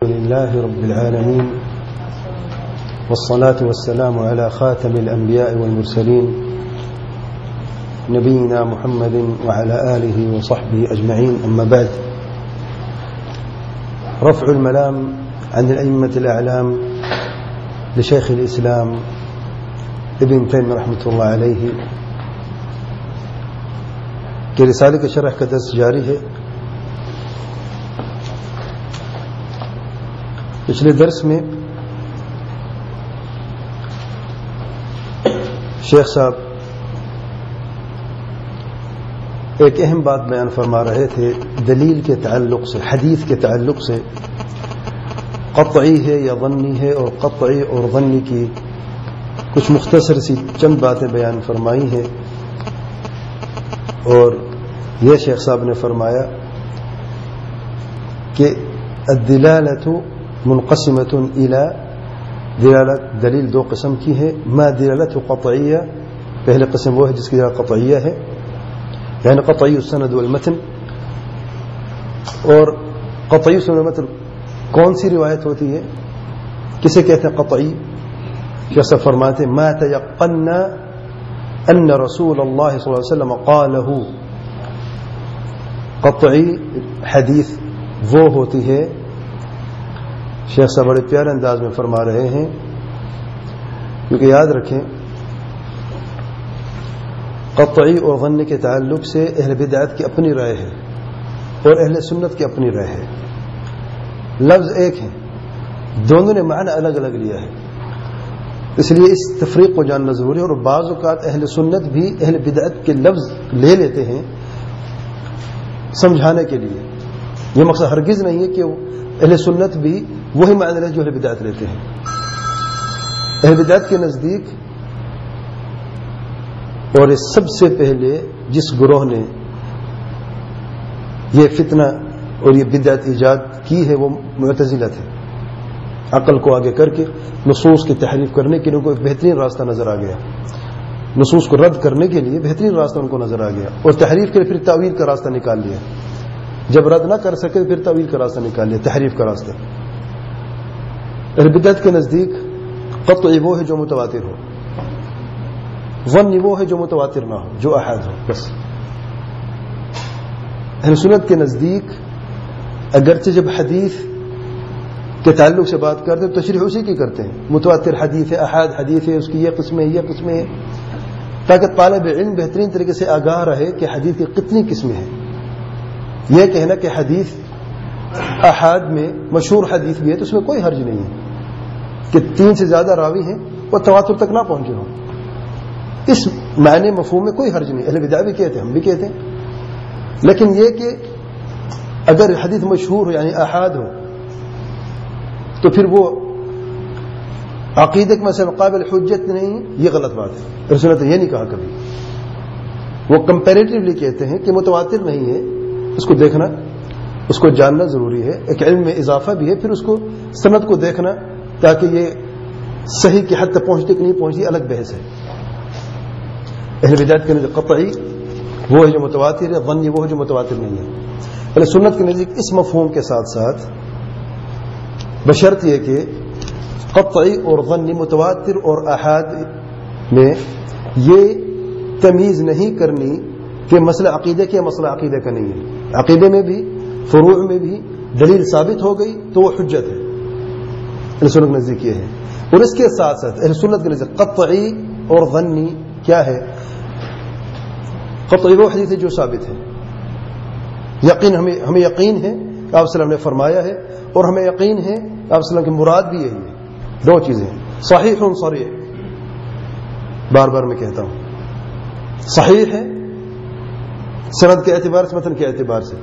لله رب العالمين والصلاة والسلام على خاتم الأنبياء والمرسلين نبينا محمد وعلى آله وصحبه أجمعين. أما بعد، رفع الملام عن الأئمة الأعلام لشيخ الإسلام ابن تيمية رحمة الله عليه کہ رسالے کے شرح کا درس جاری ہے. پچھلے درس میں شیخ صاحب ایک اہم بات بیان فرما رہے تھے دلیل کے تعلق سے، حدیث کے تعلق سے. قطعی ہے یا ظنی ہے، اور قطعی اور ظنی کی کچھ مختصر سی چند باتیں بیان فرمائی ہیں. اور یہ شیخ صاحب نے فرمایا کہ الدلالۃ منقسمۃ الی دلالت، دلیل دو قسم کی ہے. ما دلالت قطعیہ، پہلے قسم وہ ہے جس کی دلالت قطعیہ ہے، یعنی قطعی السند والمتن. اور قطعی السند والمتن کون سی روایت ہوتی ہے، کسے کہتے ہیں قطعی؟ شیخ صاحب فرماتے ما تیقنا ان رسول اللہ صلی اللہ علیہ وسلم قالہ. قطعی حدیث وہ ہوتی ہے، شیخ صاحب بڑے پیارے انداز میں فرما رہے ہیں، کیونکہ یاد رکھیں قطعی اور ظنی کے تعلق سے اہل بدعت کی اپنی رائے ہے اور اہل سنت کی اپنی رائے ہے. لفظ ایک ہیں، دونوں نے معنی الگ الگ لیا ہے، اس لیے اس تفریق کو جاننا ضروری ہے. اور بعض اوقات اہل سنت بھی اہل بدعت کے لفظ لے لیتے ہیں سمجھانے کے لیے. یہ مقصد ہرگز نہیں ہے کہ اہل سنت بھی وہی معنی لے جو اہل بدعت لیتے ہیں. اہل بدعت کے نزدیک، اور اس سب سے پہلے جس گروہ نے یہ فتنہ اور یہ بدعت ایجاد کی ہے وہ معتزلہ تھے. عقل کو آگے کر کے نصوص کی تحریف کرنے کے لیے ان کو ایک بہترین راستہ نظر آ گیا، نصوص کو رد کرنے کے لیے بہترین راستہ ان کو نظر آ گیا، اور تحریف کے لیے پھر تعویل کا راستہ نکال لیا. جب رد نہ کر سکے پھر تعویل کا راستہ نکال لیا، تحریف کا راستہ. اہل بدعت کے نزدیک قطعی وہ ہے جو متواتر ہو، ظنی وہ ہے جو متواتر نہ ہو، جو احاد ہو بس. اہل سنت کے نزدیک اگرچہ جب حدیث کے تعلق سے بات کرتے ہیں تشریح اسی کی کرتے ہیں، متواتر حدیث ہے، احاد حدیث ہے، اس کی یہ قسمیں یہ قسمیں ہیں، تاکہ طالب علم بہترین طریقے سے آگاہ رہے کہ حدیث کی کتنی قسمیں ہیں. یہ کہنا کہ حدیث احاد میں مشہور حدیث بھی ہے تو اس میں کوئی حرج نہیں ہے کہ 3 سے زیادہ راوی ہیں اور تواتر تک نہ پہنچے ہوں، اس معنی مفہوم میں کوئی حرج نہیں. اہل بدعت بھی کہتے ہیں، ہم بھی کہتے ہیں. لیکن یہ کہ اگر حدیث مشہور ہو یعنی احاد ہو تو پھر وہ عقیدے کے مسئلہ قابل حجت نہیں، یہ غلط بات ہے. رسول نے یہ نہیں کہا کبھی. وہ کمپیریٹیولی کہتے ہیں کہ متواتر نہیں ہے، اس کو دیکھنا، اس کو جاننا ضروری ہے، ایک علم میں اضافہ بھی ہے. پھر اس کو سند کو دیکھنا تاکہ یہ صحیح کی حد تک پہنچتی کہ نہیں پہنچتی الگ بحث ہے. اہل بدعت کے نزدیک قطعی وہ ہے جو متواتر ہے، ظنی وہ ہے جو متواتر نہیں ہے. پہلے سنت کے نزدیک اس مفہوم کے ساتھ ساتھ بشرط یہ کہ قطعی اور ظنی، متواتر اور احاد میں یہ تمیز نہیں کرنی کہ مسئلہ عقیدے کا مسئلہ عقیدے کا نہیں ہے. عقیدے میں بھی فروع میں بھی دلیل ثابت ہو گئی تو وہ حجت ہے. اہل سنت کے نزدیک یہ ہے. اور اس کے ساتھ ساتھ اہل سنت کے نزدیک قطعی اور ظنی کیا ہے؟ قطعی وہ حدیث ہے جو ثابت ہے، یقین ہمیں یقین ہے کہ آپ صلی اللہ علیہ وسلم نے فرمایا ہے، اور ہمیں یقین ہے کہ آپ صلی اللہ علیہ وسلم کی مراد بھی یہی ہے. دو چیزیں، صحیح صریح، بار بار میں کہتا ہوں، صحیح ہے سند کے اعتبار سے، متن کے اعتبار سے،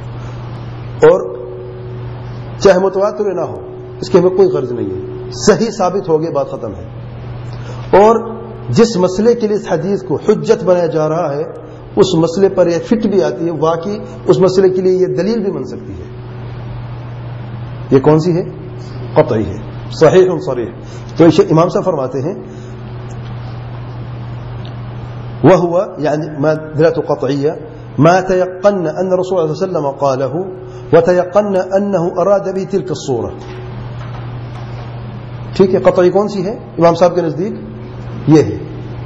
اور چاہے متواتر نہ ہو اس کے ہمیں کوئی غرض نہیں ہے، صحیح ثابت ہو گئی بات ختم ہے. اور جس مسئلے کے لیے اس حدیث کو حجت بنایا جا رہا ہے اس مسئلے پر یہ فٹ بھی آتی ہے، واقعی اس مسئلے کے لیے یہ دلیل بھی بن سکتی ہے. یہ کون سی ہے؟ قطعی ہے، صحیح صریح. تو امام صاحب فرماتے ہیں وهو يعني ما دلالة قطعية ما تيقن أن الرسول صلى الله عليه وسلم قاله وتيقن أنه أراد به تلك الصورة. ٹھیک ہے، قطعی کون سی ہے امام صاحب کے نزدیک؟ یہ ہے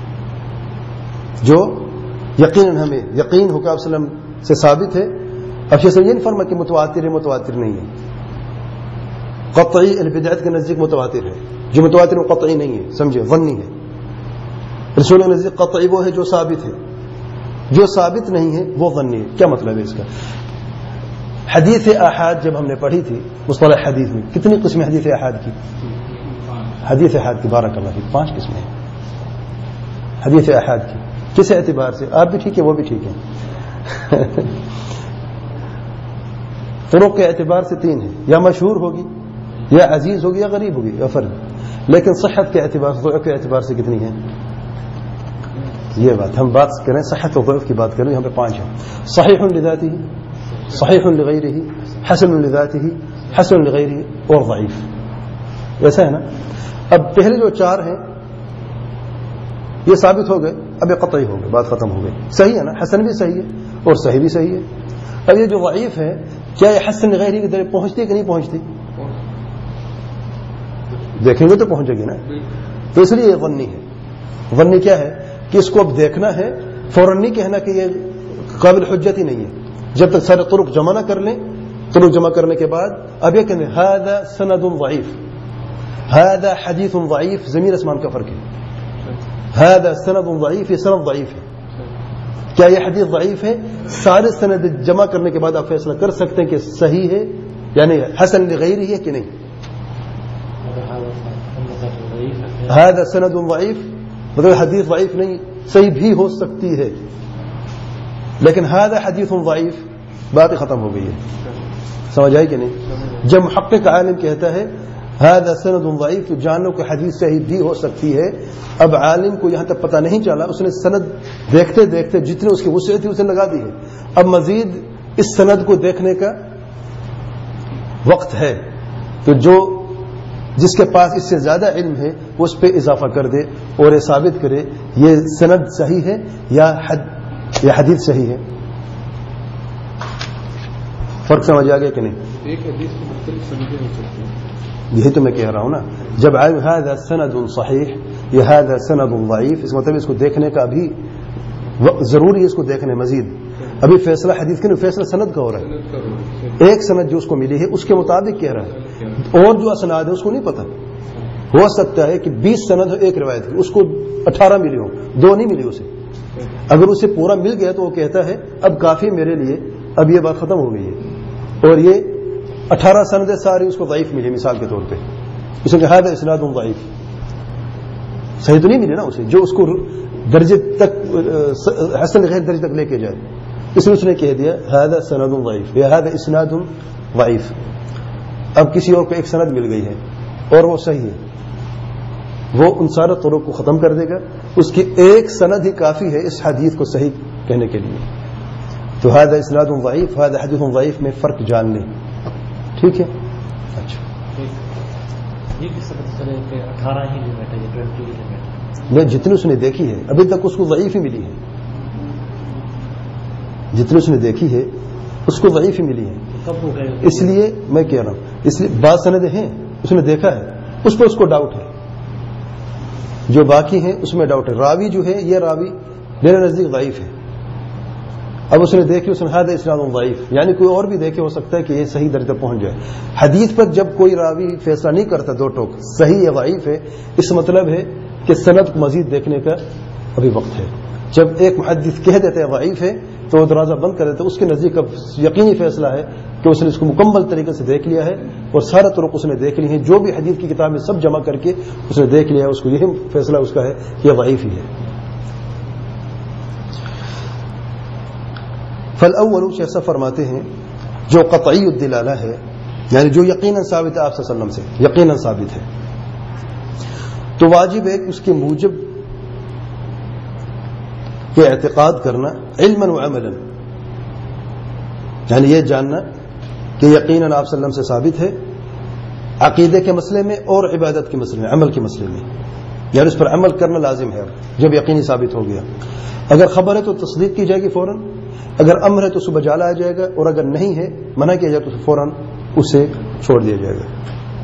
جو یقیناً ہمیں یقین ہو کہ آپ صلی اللہ علیہ وسلم سے ثابت ہے. اب یہ نہیں فرما کہ متواتر ہے، متواتر نہیں ہے. قطعی البدعت کے نزدیک متواتر ہے، جو متواتر وہ قطعی نہیں ہے، سمجھے، ظنی ہے. رسول کے نزدیک قطعی وہ ہے جو ثابت ہے، جو ثابت نہیں ہے وہ ظنی ہے. کیا مطلب ہے اس کا؟ حدیث احاد جب ہم نے پڑھی تھی مصطلح حدیث میں، کتنی قسمیں حدیث احاد کی؟ حدیث احاد کی بارک اللہ فیک 5 قسمیں ہیں حدیث احاد کی. کس اعتبار سے؟ آپ بھی ٹھیک ہے، وہ بھی ٹھیک ہے. طرق کے اعتبار سے 3 ہیں، یا مشہور ہوگی یا عزیز ہوگی یا غریب ہوگی یا فرد. لیکن صحت کے اعتبار سے، ضعف کے اعتبار سے کتنی ہیں؟ یہ بات ہم بات کریں صحت و ضعف کی بات کریں، یہاں پہ 5 ہیں. صحیح لذاته، صحیح لغیرہ، حسن لذاته، حسن لغیرہ اور ضعیف. ایسا ہے نا؟ اب پہلے جو 4 ہیں یہ ثابت ہو گئے، اب یہ قطعی ہو گئے، بات ختم ہو گئی. صحیح ہے نا؟ حسن بھی صحیح ہے اور صحیح بھی صحیح ہے. اب یہ جو ضعیف ہے، کیا یہ حسن لغیرہ کی طرف پہنچتی ہے کہ نہیں پہنچتی؟ دیکھیں گے تو پہنچے گی نا. تو اس لیے یہ ظنی ہے. ظنی کیا ہے کہ اس کو اب دیکھنا ہے، فوراً نہیں کہنا کہ یہ قابل حجت ہی نہیں ہے. جب تک سارے طرق جمع نہ کر لیں، طرق جمع کرنے کے بعد اب یہ کہنا هذا سند ضعیف، هذا حدیث ضعیف. زمین اسمان کا فرق ہے. هذا سند ضعیف، یہ سند ضعیف ہے. کیا یہ حدیث ضعیف ہے؟ سارے سند جمع کرنے کے بعد آپ فیصلہ کر سکتے ہیں کہ صحیح ہے یعنی حسن لغیرہ ہے کہ نہیں. هذا سند ضعیف مطلب حدیث ضعیف نہیں، صحیح بھی ہو سکتی ہے. لیکن هذا حدیث ضعیف، بات ختم ہو گئی ہے. سمجھ آئی کہ نہیں؟ جب محقق عالم کہتا ہے هذا سند ضعیف تو جانو کہ حدیث صحیح بھی ہو سکتی ہے. اب عالم کو یہاں تک پتہ نہیں چلا، اس نے سند دیکھتے دیکھتے جتنے اس کی وسعت تھی اسے لگا دی ہے. اب مزید اس سند کو دیکھنے کا وقت ہے، تو جو جس کے پاس اس سے زیادہ علم ہے وہ اس پہ اضافہ کر دے اور یہ ثابت کرے یہ سند صحیح ہے یا حدیث صحیح ہے. فرق سمجھ آ گیا کہ نہیں؟ ایک حدیث کی مختلف سندیں ہو سکتی ہیں. یہی تو میں کہہ رہا ہوں نا. جب عالم هذا سند صحیح یا هذا سند ضعیف، اس مطلب اس کو دیکھنے کا ابھی ضروری ہے، اس کو دیکھنے مزید. ابھی فیصلہ حدیث کا نہیں، فیصلہ سند کا ہو رہا ہے. ایک سند جو اس کو ملی ہے اس کے مطابق کہہ رہا ہے، اور جو اسناد ہے اس کو نہیں پتا. ہو سکتا ہے کہ 20 سند ہو ایک روایت کی، اس کو 18 ملی ہو، 2 نہیں ملی اسے. اگر اسے پورا مل گیا تو وہ کہتا ہے اب کافی میرے لیے، اب یہ بات ختم ہو گئی ہے. اور یہ 18 سند ساری اس کو ضعیف ملی مثال کے طور پہ. اس نے کہا هذا اسناد ضعیف، صحیح تو نہیں ملی نا اسے، جو اس کو درجے تک حسن غیر درجے تک لے کے جائے. اس لیے اس نے کہہ دیا هذا سند ضعیف یا هذا اسناد ضعیف. اب کسی اور کو ایک سند مل گئی ہے اور وہ صحیح ہے، وہ ان سارے طرق کو ختم کر دے گا. اس کی ایک سند ہی کافی ہے اس حدیث کو صحیح کہنے کے لیے. تو هذا اسناد ضعیف، هذا حدیث ضعیف میں فرق جان لیں. ٹھیک ہے؟ اچھا، یہ کس طرح سے کہ 18 ہی لمٹ ہے، 20 لمٹ میں جتنی اس نے دیکھی ہے ابھی تک اس کو ضعیف ہی ملی ہے. جتنی اس نے دیکھی ہے اس کو ضعیف ہی ملی ہے. کب ہو گئے؟ اس لیے میں کہہ رہا ہوں، اس لیے بعض سندیں ہیں اس نے دیکھا ہے، اس پہ اس کو ڈاؤٹ ہے. جو باقی ہیں اس میں ڈاؤٹ ہے. راوی جو ہے یہ راوی میرے نزدیک ضعیف ہے. اب اس نے دیکھی، اس نے هذا اسناد ضعیف، یعنی کوئی اور بھی دیکھے، ہو سکتا ہے کہ یہ صحیح درجے تک پہنچ جائے. حدیث پر جب کوئی راوی فیصلہ نہیں کرتا 2 ٹوک صحیح یا ضعیف ہے، اس مطلب ہے کہ سند کو مزید دیکھنے کا ابھی وقت ہے. جب ایک محدث کہہ دیتے ہیں ضعیف ہے تو وہ دروازہ بند کر دیتے، اس کے نزدیک اب یقینی فیصلہ ہے کہ اس نے اس کو مکمل طریقے سے دیکھ لیا ہے اور سارے طرق اس نے دیکھ لی ہیں. جو بھی حدیث کی کتابیں سب جمع کر کے اس نے دیکھ لیا ہے، اس کو یہی فیصلہ اس کا ہے کہ یہ ضعیف ہی ہے. فالاول شیخ صاحب فرماتے ہیں جو قطعی الدلالہ ہے، یعنی جو یقیناً ثابت ہے آپ صلی اللہ علیہ وسلم سے، یقیناً ثابت ہے، تو واجب ہے کہ اس کے موجب یہ اعتقاد کرنا علما و عملا، یعنی یہ جاننا کہ یقیناً آپ صلی اللہ علیہ وسلم سے ثابت ہے عقیدے کے مسئلے میں اور عبادت کے مسئلے میں، عمل کے مسئلے میں، یعنی اس پر عمل کرنا لازم ہے. جب یقینی ثابت ہو گیا، اگر خبر ہے تو تصدیق کی جائے گی فوراً، اگر امر ہے تو صبح جا لایا جائے گا، اور اگر نہیں ہے، منع کیا جائے تو فوراً اسے چھوڑ دیا جائے گا۔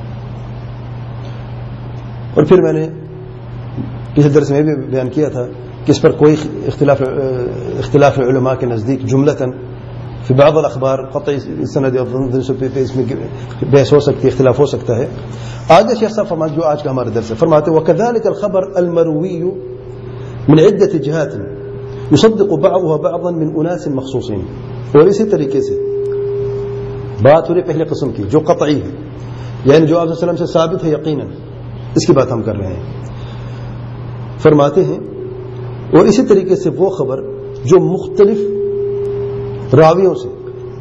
اور پھر میں نے کسی درس میں بھی بیان کیا تھا کہ اس پر کوئی اختلاف علماء کے نزدیک جملتاً فی بعض الاخبار قطعی سند اس میں بحث ہو سکتی ہے، اختلاف ہو سکتا ہے۔ آگے شیخ صاحب فرماتے جو آج کا ہمارا درس ہے، فرماتے وَكَذَلِكَ الْخَبَرُ الْمَرْوِيُّ مِنْ عِدَّةِ جِهَاتٍ يُصَدِّقُ بَعْضُهَا بَعْضًا مِنْ أُنَاسٍ مَخْصُوصِينَ۔ اور اسی طریقے سے بات ہو رہی پہلے قسم کی جو قطعی ہے، یعنی جو آپ صلی اللہ علیہ وسلم سے ثابت ہے یقیناً، اس کی بات ہم کر رہے ہیں۔ فرماتے ہیں اور اسی طریقے سے وہ خبر جو مختلف راویوں سے،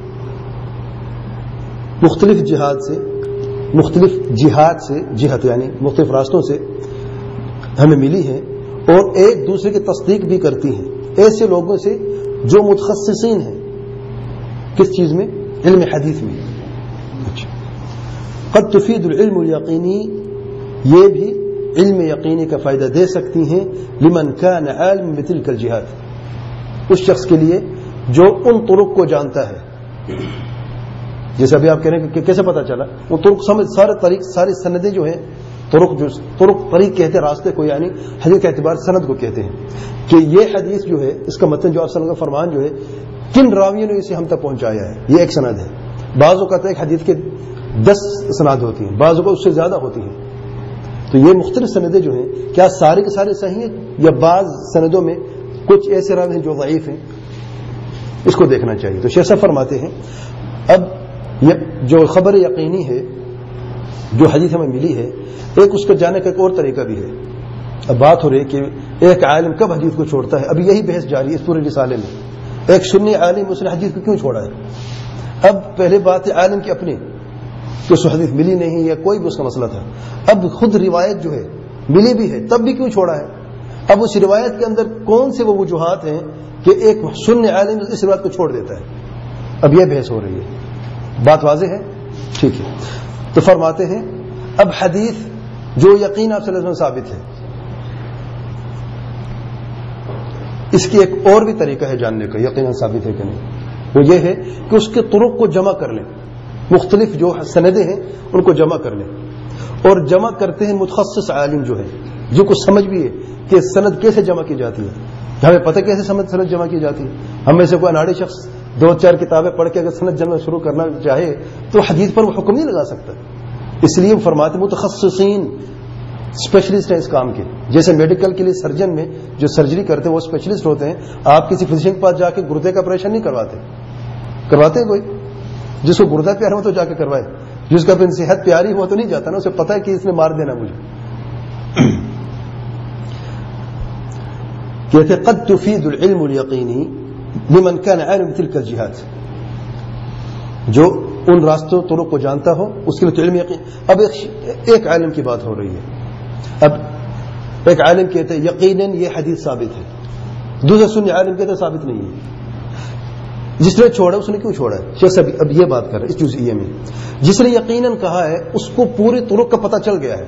مختلف جہاد سے، جہت یعنی مختلف راستوں سے ہمیں ملی ہے اور ایک دوسرے کی تصدیق بھی کرتی ہیں، ایسے لوگوں سے جو متخصصین ہیں کس چیز میں؟ علم حدیث میں۔ قد تفید العلم الیقینی، یہ بھی علم یقینی کا فائدہ دے سکتی ہیں لمن کان عالم بتلک الجہات، اس شخص کے لیے جو ان طرق کو جانتا ہے۔ جیسے ابھی آپ کہہ رہے ہیں کہ کیسے پتا چلا، وہ طرق سمجھ، سارے سندیں جو ہیں، طریق کہتے ہیں راستے کو، یعنی حدیث کے اعتبار سند کو کہتے ہیں کہ یہ حدیث جو ہے، اس کا متن جو آپ صلی اللہ علیہ وسلم کا فرمان جو ہے، کن راویوں نے اسے ہم تک پہنچایا ہے، یہ ایک سند ہے۔ بعض اوقات ایک حدیث کے 10 سند ہوتی ہیں، بعض اوقات اس سے زیادہ ہوتی ہیں۔ تو یہ مختلف سندیں جو ہیں، کیا سارے کے سارے صحیح ہیں یا بعض سندوں میں کچھ ایسے راوی ہیں جو ضعیف ہیں، اس کو دیکھنا چاہیے۔ تو شیخ صاحب فرماتے ہیں اب جو خبر یقینی ہے جو حدیث ہمیں ملی ہے، ایک اس کو جاننے کا ایک اور طریقہ بھی ہے۔ اب بات ہو رہی ہے کہ ایک عالم کب حدیث کو چھوڑتا ہے، ابھی یہی بحث جاری ہے اس پورے رسالے میں۔ ایک سنی عالم اس نے حدیث کو کیوں چھوڑا ہے؟ اب پہلے بات ہے عالم کی اپنی کہ اس کو حدیث ملی نہیں یا کوئی بھی اس کا مسئلہ تھا، اب خود روایت جو ہے ملی بھی ہے تب بھی کیوں چھوڑا ہے؟ اب اس روایت کے اندر کون سے وہ وجوہات ہیں کہ ایک سنی عالم اس روایت کو چھوڑ دیتا ہے؟ اب یہ بحث ہو رہی ہے، بات واضح ہے؟ ٹھیک ہے۔ تو فرماتے ہیں اب حدیث جو یقین آپ صلی اللہ علیہ وسلم ثابت ہے، اس کی ایک اور بھی طریقہ ہے جاننے کا یقیناً ثابت ہے کہ نہیں، وہ یہ ہے کہ اس کے طرق کو جمع کر لیں، مختلف جو سندیں ہیں ان کو جمع کر لیں، اور جمع کرتے ہیں متخصص عالم جو ہے، جو کو سمجھ بھی ہے کہ سند کیسے جمع کی جاتی ہے، ہمیں پتہ کیسے سند جمع کی جاتی ہے۔ ہم میں سے کوئی اناڑی شخص 2-4 کتابیں پڑھ کے اگر سند جمع شروع کرنا چاہے تو حدیث پر وہ حکم نہیں لگا سکتا، اس لیے وہ فرماتے متخصصین، اسپیشلسٹ ہیں اس کام کے۔ جیسے میڈیکل کے لیے سرجن میں جو سرجری کرتے ہیں وہ اسپیشلسٹ ہوتے ہیں، آپ کسی فزیشین کے پاس جا کے گردے کا آپریشن نہیں کرواتے ہیں کوئی، جس کو گردہ پیارا ہو تو جا کے کروائے، جس کا اپنی صحت پیاری ہو تو نہیں جاتا نا، اسے پتہ ہے کہ اس نے مار دینا مجھے۔ کہتے قد تفید العلم الیقینی لمن کان عالم بتلک الجہات، جو ان راستوں طرق کو جانتا ہو اس کے لیے تو علم یقین۔ اب ایک عالم کی بات ہو رہی ہے، اب ایک عالم کہتے ہیں یقیناً یہ حدیث ثابت ہے، دوسرا سنی عالم کہتے ہیں ثابت نہیں ہے۔ جس نے چھوڑا اس نے کیوں چھوڑا ہے؟ شیخ صاحب اب یہ بات کر رہے ہیں اس جزئیے میں، جس نے یقیناً کہا ہے اس کو پوری طرق کا پتہ چل گیا ہے،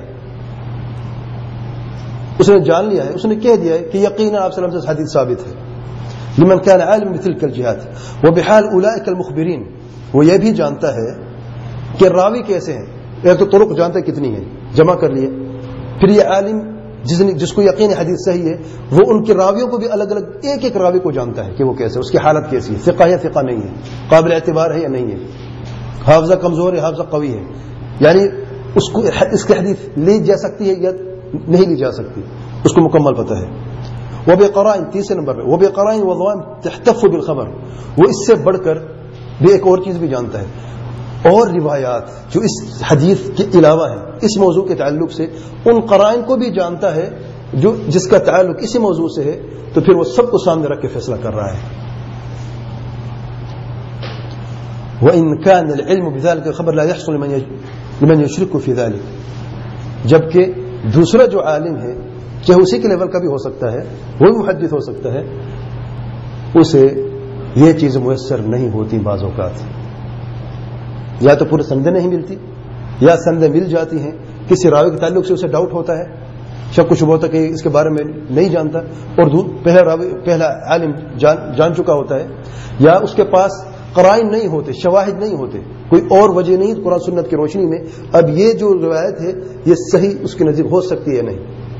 اس نے جان لیا ہے، اس نے کہہ دیا ہے کہ یقیناً آپ صلی اللہ علیہ وسلم سے حدیث ثابت ہے۔ لمن كان عالم بتلك الجهات وبحال اولئك المخبرين، وہ یہ بھی جانتا ہے کہ راوی کیسے ہیں، ایک تو طرق جانتا ہے کتنی ہیں، جمع کر لیے، پھر یہ عالم جس کو یقین حدیث صحیح ہے وہ ان کے راویوں کو بھی الگ الگ ایک راوی کو جانتا ہے کہ وہ کیسے، اس کی حالت کیسی ہے، ثقہ ہے ثقہ نہیں ہے، قابل اعتبار ہے یا نہیں ہے، حافظہ کمزور ہے حافظہ قوی ہے، یعنی اس کی حدیث لی جا سکتی ہے یا نہیں لی جا سکتی، اس کو مکمل پتہ ہے۔ وہ بے قرائن، تیسرے نمبر پہ وہ بے قرائن وضوان تحتف بالخبر، وہ اس سے بڑھ کر بھی ایک اور چیز بھی جانتا ہے، اور روایات جو اس حدیث کے علاوہ ہیں اس موضوع کے تعلق سے ان قرائن کو بھی جانتا ہے جو جس کا تعلق اسی موضوع سے ہے، تو پھر وہ سب کو سامنے رکھ کے فیصلہ کر رہا ہے۔ وَإِنْ كَانَ الْعِلْمُ بِذَلِكَ الْخَبَرُ لَا يَحْصُلُ لِمَنْ يُشْرِكُ فِي ذَلِكَ، جبکہ دوسرا جو عالم ہے چاہے اسی کے لیول کا بھی ہو سکتا ہے، وہ بھی محدث ہو سکتا ہے، اسے یہ چیز میسر نہیں ہوتی بعض اوقات، یا تو پورے سندیں نہیں ملتی یا سندیں مل جاتی ہیں، کسی راوی کے تعلق سے اسے ڈاؤٹ ہوتا ہے شک و شبہ ہوتا کہ اس کے بارے میں نہیں جانتا اور پہلا عالم جان چکا ہوتا ہے، یا اس کے پاس قرائن نہیں ہوتے، شواہد نہیں ہوتے، کوئی اور وجہ نہیں قرآن سنت کی روشنی میں اب یہ جو روایت ہے یہ صحیح اس کے نزدیک ہو سکتی ہے نہیں.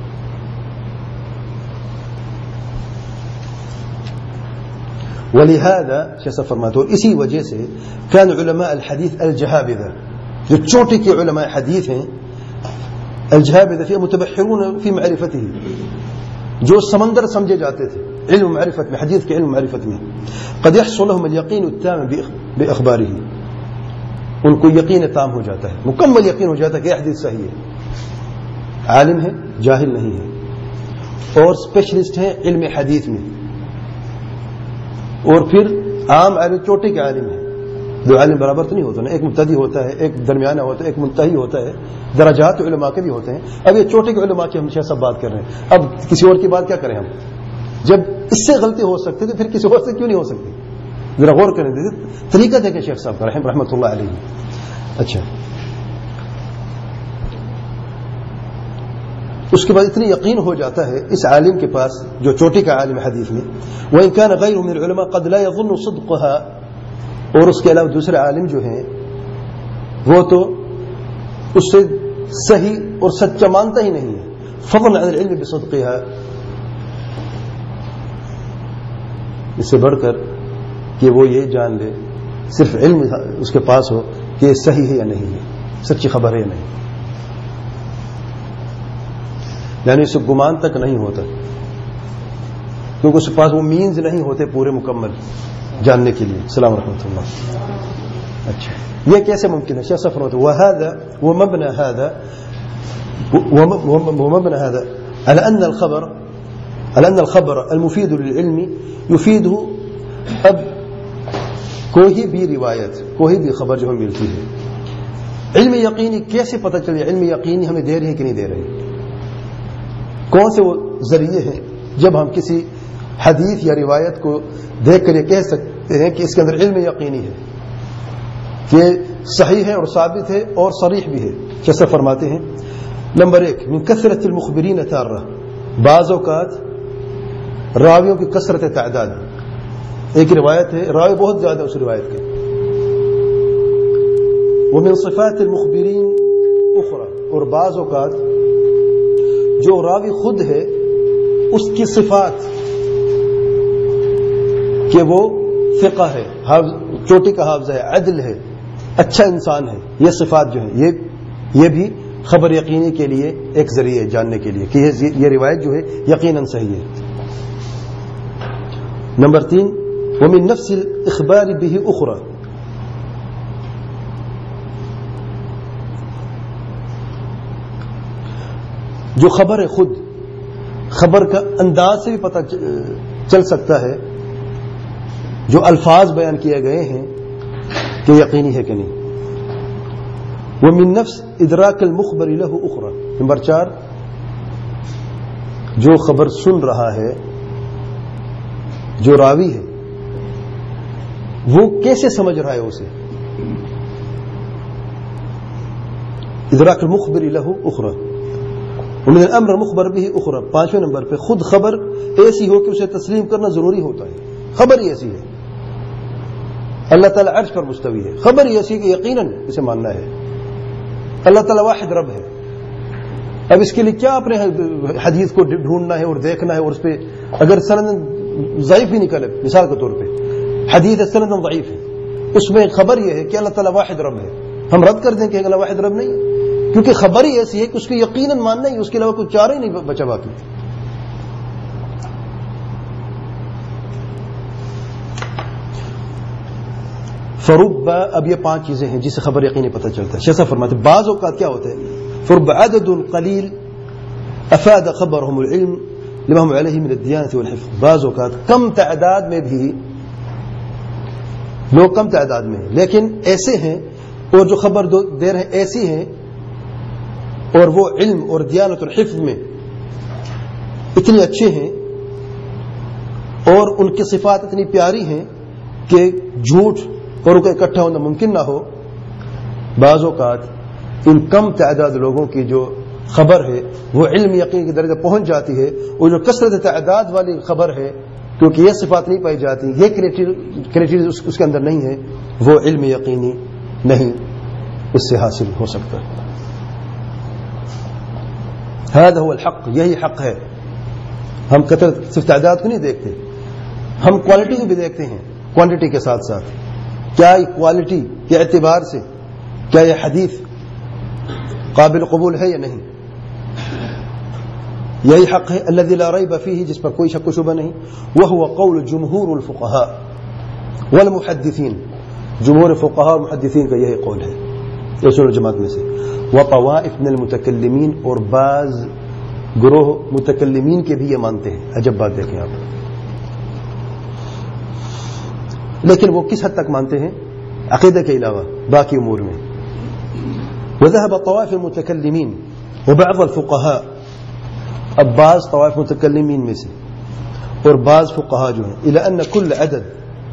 ولہذا جیسا فرماتے اور اسی وجہ سے كان علماء الحدیث الجہابذہ، جو چوٹی کے علماء حدیث ہیں، الجہابذہ فی متبحرون فی معرفته، جو سمندر سمجھے جاتے تھے علم معرفت میں، حدیث کے علم معرفت میں، قد يحصل لهم اليقين التام بأخباره، ان کو یقین تام ہو جاتا ہے، مکمل یقین ہو جاتا ہے کہ یہ حدیث صحیح ہے، عالم ہے جاہل نہیں ہے، اور اسپیشلسٹ ہیں علم حدیث میں، اور پھر عام عالم چوٹی کے عالم ہے. دو عالم برابر تو نہیں ہوتا نا، ایک مبتدی ہوتا ہے، ایک درمیانہ ہوتا ہے، ایک منتہی ہوتا ہے، درجات علماء کے بھی ہوتے ہیں. اب یہ چوٹی کے علماء کی ہم سب بات کر رہے ہیں، اب کسی اور کی بات کیا کریں ہم؟ جب اس سے غلطی ہو سکتی تو پھر کسی اور سے کیوں نہیں ہو سکتی؟ ذرا غور کریں، طریقہ دیکھیں شیخ صاحب کا رحمۃ اللہ علیہ. اچھا، اس کے بعد اتنی یقین ہو جاتا ہے اس عالم کے پاس جو چوٹی کا عالم حدیث میں، وَإِنْ كَانَ غَيْرُ مِنَ الْعُلَمَاء قَدْ لَا يَظُنُّ صِدْقَهَا، اور اس کے علاوہ دوسرے عالم جو ہیں وہ تو اس سے صحیح اور سچا مانتا ہی نہیں ہے، فضلا عن العلم بصدقها، اس سے بڑھ کر کہ وہ یہ جان لے صرف علم اس کے پاس ہو کہ یہ صحیح ہے یا نہیں ہے، سچی خبر ہے یا نہیں، یعنی اسے گمان تک نہیں ہوتا، کیونکہ اس کے پاس وہ مینز نہیں ہوتے پورے مکمل جاننے کے لیے. السلام ورحمۃ اللہ. اچھا، یہ کیسے ممکن ہے؟ شیخ صاحب فرماتے ہیں وهذا ومبنى هذا على ان الخبر المفيد للعلم يفيده. اب کوئی بھی روایت، کوئی بھی خبر جو ہمیں ملتی ہے، علم یقینی کیسے پتہ چلے علم یقینی ہمیں دے رہی ہے کہ نہیں دے رہی؟ کون سے وہ ذریعے ہیں جب ہم کسی حدیث یا روایت کو دیکھ کر یہ کہہ سکتے ہیں کہ اس کے اندر علم یقینی ہے، کہ صحیح ہے اور ثابت ہے اور صریح بھی ہے؟ جیسا فرماتے ہیں نمبر 1 من کثرت المخبرین تارہ، بعض اوقات راویوں کی کثرت تعداد، ایک روایت ہے راوی بہت زیادہ اس روایت کے، ومن صفات المخبرین اخرى، اور بعض اوقات جو راوی خود ہے اس کی صفات کہ وہ ثقہ ہے، چوٹی کا حافظ ہے، عدل ہے، اچھا انسان ہے، یہ صفات جو ہیں یہ بھی خبر یقینی کے لیے ایک ذریعہ ہے جاننے کے لیے کہ یہ روایت جو ہے یقیناً صحیح ہے. نمبر 3 ومن نفس الاخبار به اخرى، جو خبر ہے خود، خبر کا انداز سے بھی پتہ چل سکتا ہے، جو الفاظ بیان کیے گئے ہیں کہ یقینی ہے کہ نہیں. ومن نفس ادراک المخبر له اخرى. نمبر 4 جو خبر سن رہا ہے، جو راوی ہے، وہ کیسے سمجھ رہا ہے اسے، ادراک المخبر له اخرى. ومن الامر مخبر به اخرى. 5ویں نمبر پہ خود خبر ایسی ہو کہ اسے تسلیم کرنا ضروری ہوتا ہے، خبر ہی ایسی ہے، اللہ تعالیٰ عرش پر مستوی ہے، خبر ہی ایسی کہ یقیناً اسے ماننا ہے، اللہ تعالیٰ واحد رب ہے. اب اس کے لیے کیا اپنے حدیث کو ڈھونڈنا ہے اور دیکھنا ہے، اور اس پہ اگر سند ضعیف بھی نکلے، مثال کے طور پہ حدیث سند ضعیف ہے، اس میں خبر یہ ہے کہ اللہ تعالیٰ واحد رب ہے، ہم رد کر دیں کہ اللہ واحد رب نہیں ہے، کیونکہ خبر ہی ایسی ہے کہ اس کو یقیناً ماننا ہی، اس کے علاوہ کوئی چارہ ہی نہیں بچا باقی. فرب، اب یہ 5 چیزیں ہیں جس سے خبر یقینی پتہ چلتا ہے. شیخ فرماتے ہیں بعض اوقات کیا ہوتا ہے، فرب عدد قلیل افاد خبرهم العلم لما هم عليه من الديانة والحفظ. بعض اوقات کم تعداد میں بھی لوگ کم تعداد میں ہیں لیکن ایسے ہیں اور جو خبر دے رہے ہیں ایسی ہیں اور وہ علم اور دیانت اور حفظ میں اتنے اچھے ہیں اور ان کی صفات اتنی پیاری ہیں کہ جھوٹ اور ان کا اکٹھا ہونا ممکن نہ ہو. بعض اوقات ان کم تعداد لوگوں کی جو خبر ہے وہ علم یقین کے درجے پہنچ جاتی ہے، وہ جو کثرت تعداد والی خبر ہے کیونکہ یہ صفات نہیں پائی جاتی، یہ کریٹیریا اس کے اندر نہیں ہے، وہ علم یقینی نہیں اس سے حاصل ہو سکتا۔ هذا هو الحق، یہی حق ہے۔ ہم کثرت صرف تعداد کو نہیں دیکھتے، ہم کوالٹی کو بھی دیکھتے ہیں، کوانٹٹی کے ساتھ ساتھ کیا کوالٹی کے اعتبار سے کیا یہ حدیث قابل قبول ہے یا نہیں۔ یہی حق ہے الذی لا ریب فیہ، جس پر کوئی شک و شبہ نہیں، وہو قول جمہور الفقہاء والمحدثین، جمہور فقہاء اور محدثین کا یہی قول ہے اصول الجماعت میں سے، وطوائف من المتکلمین، اور بعض گروہ متکلمین کے بھی یہ مانتے ہیں۔ عجب بات دیکھیں آپ، لیکن وہ کس حد تک مانتے ہیں؟ عقیدہ کے علاوہ باقی امور میں۔ وذهب طوائف المتکلمین وبعض الفقهاء، اب بعض طوائف متکلمین میں سے اور بعض فقہاء جو ہیں، الى ان كل عدد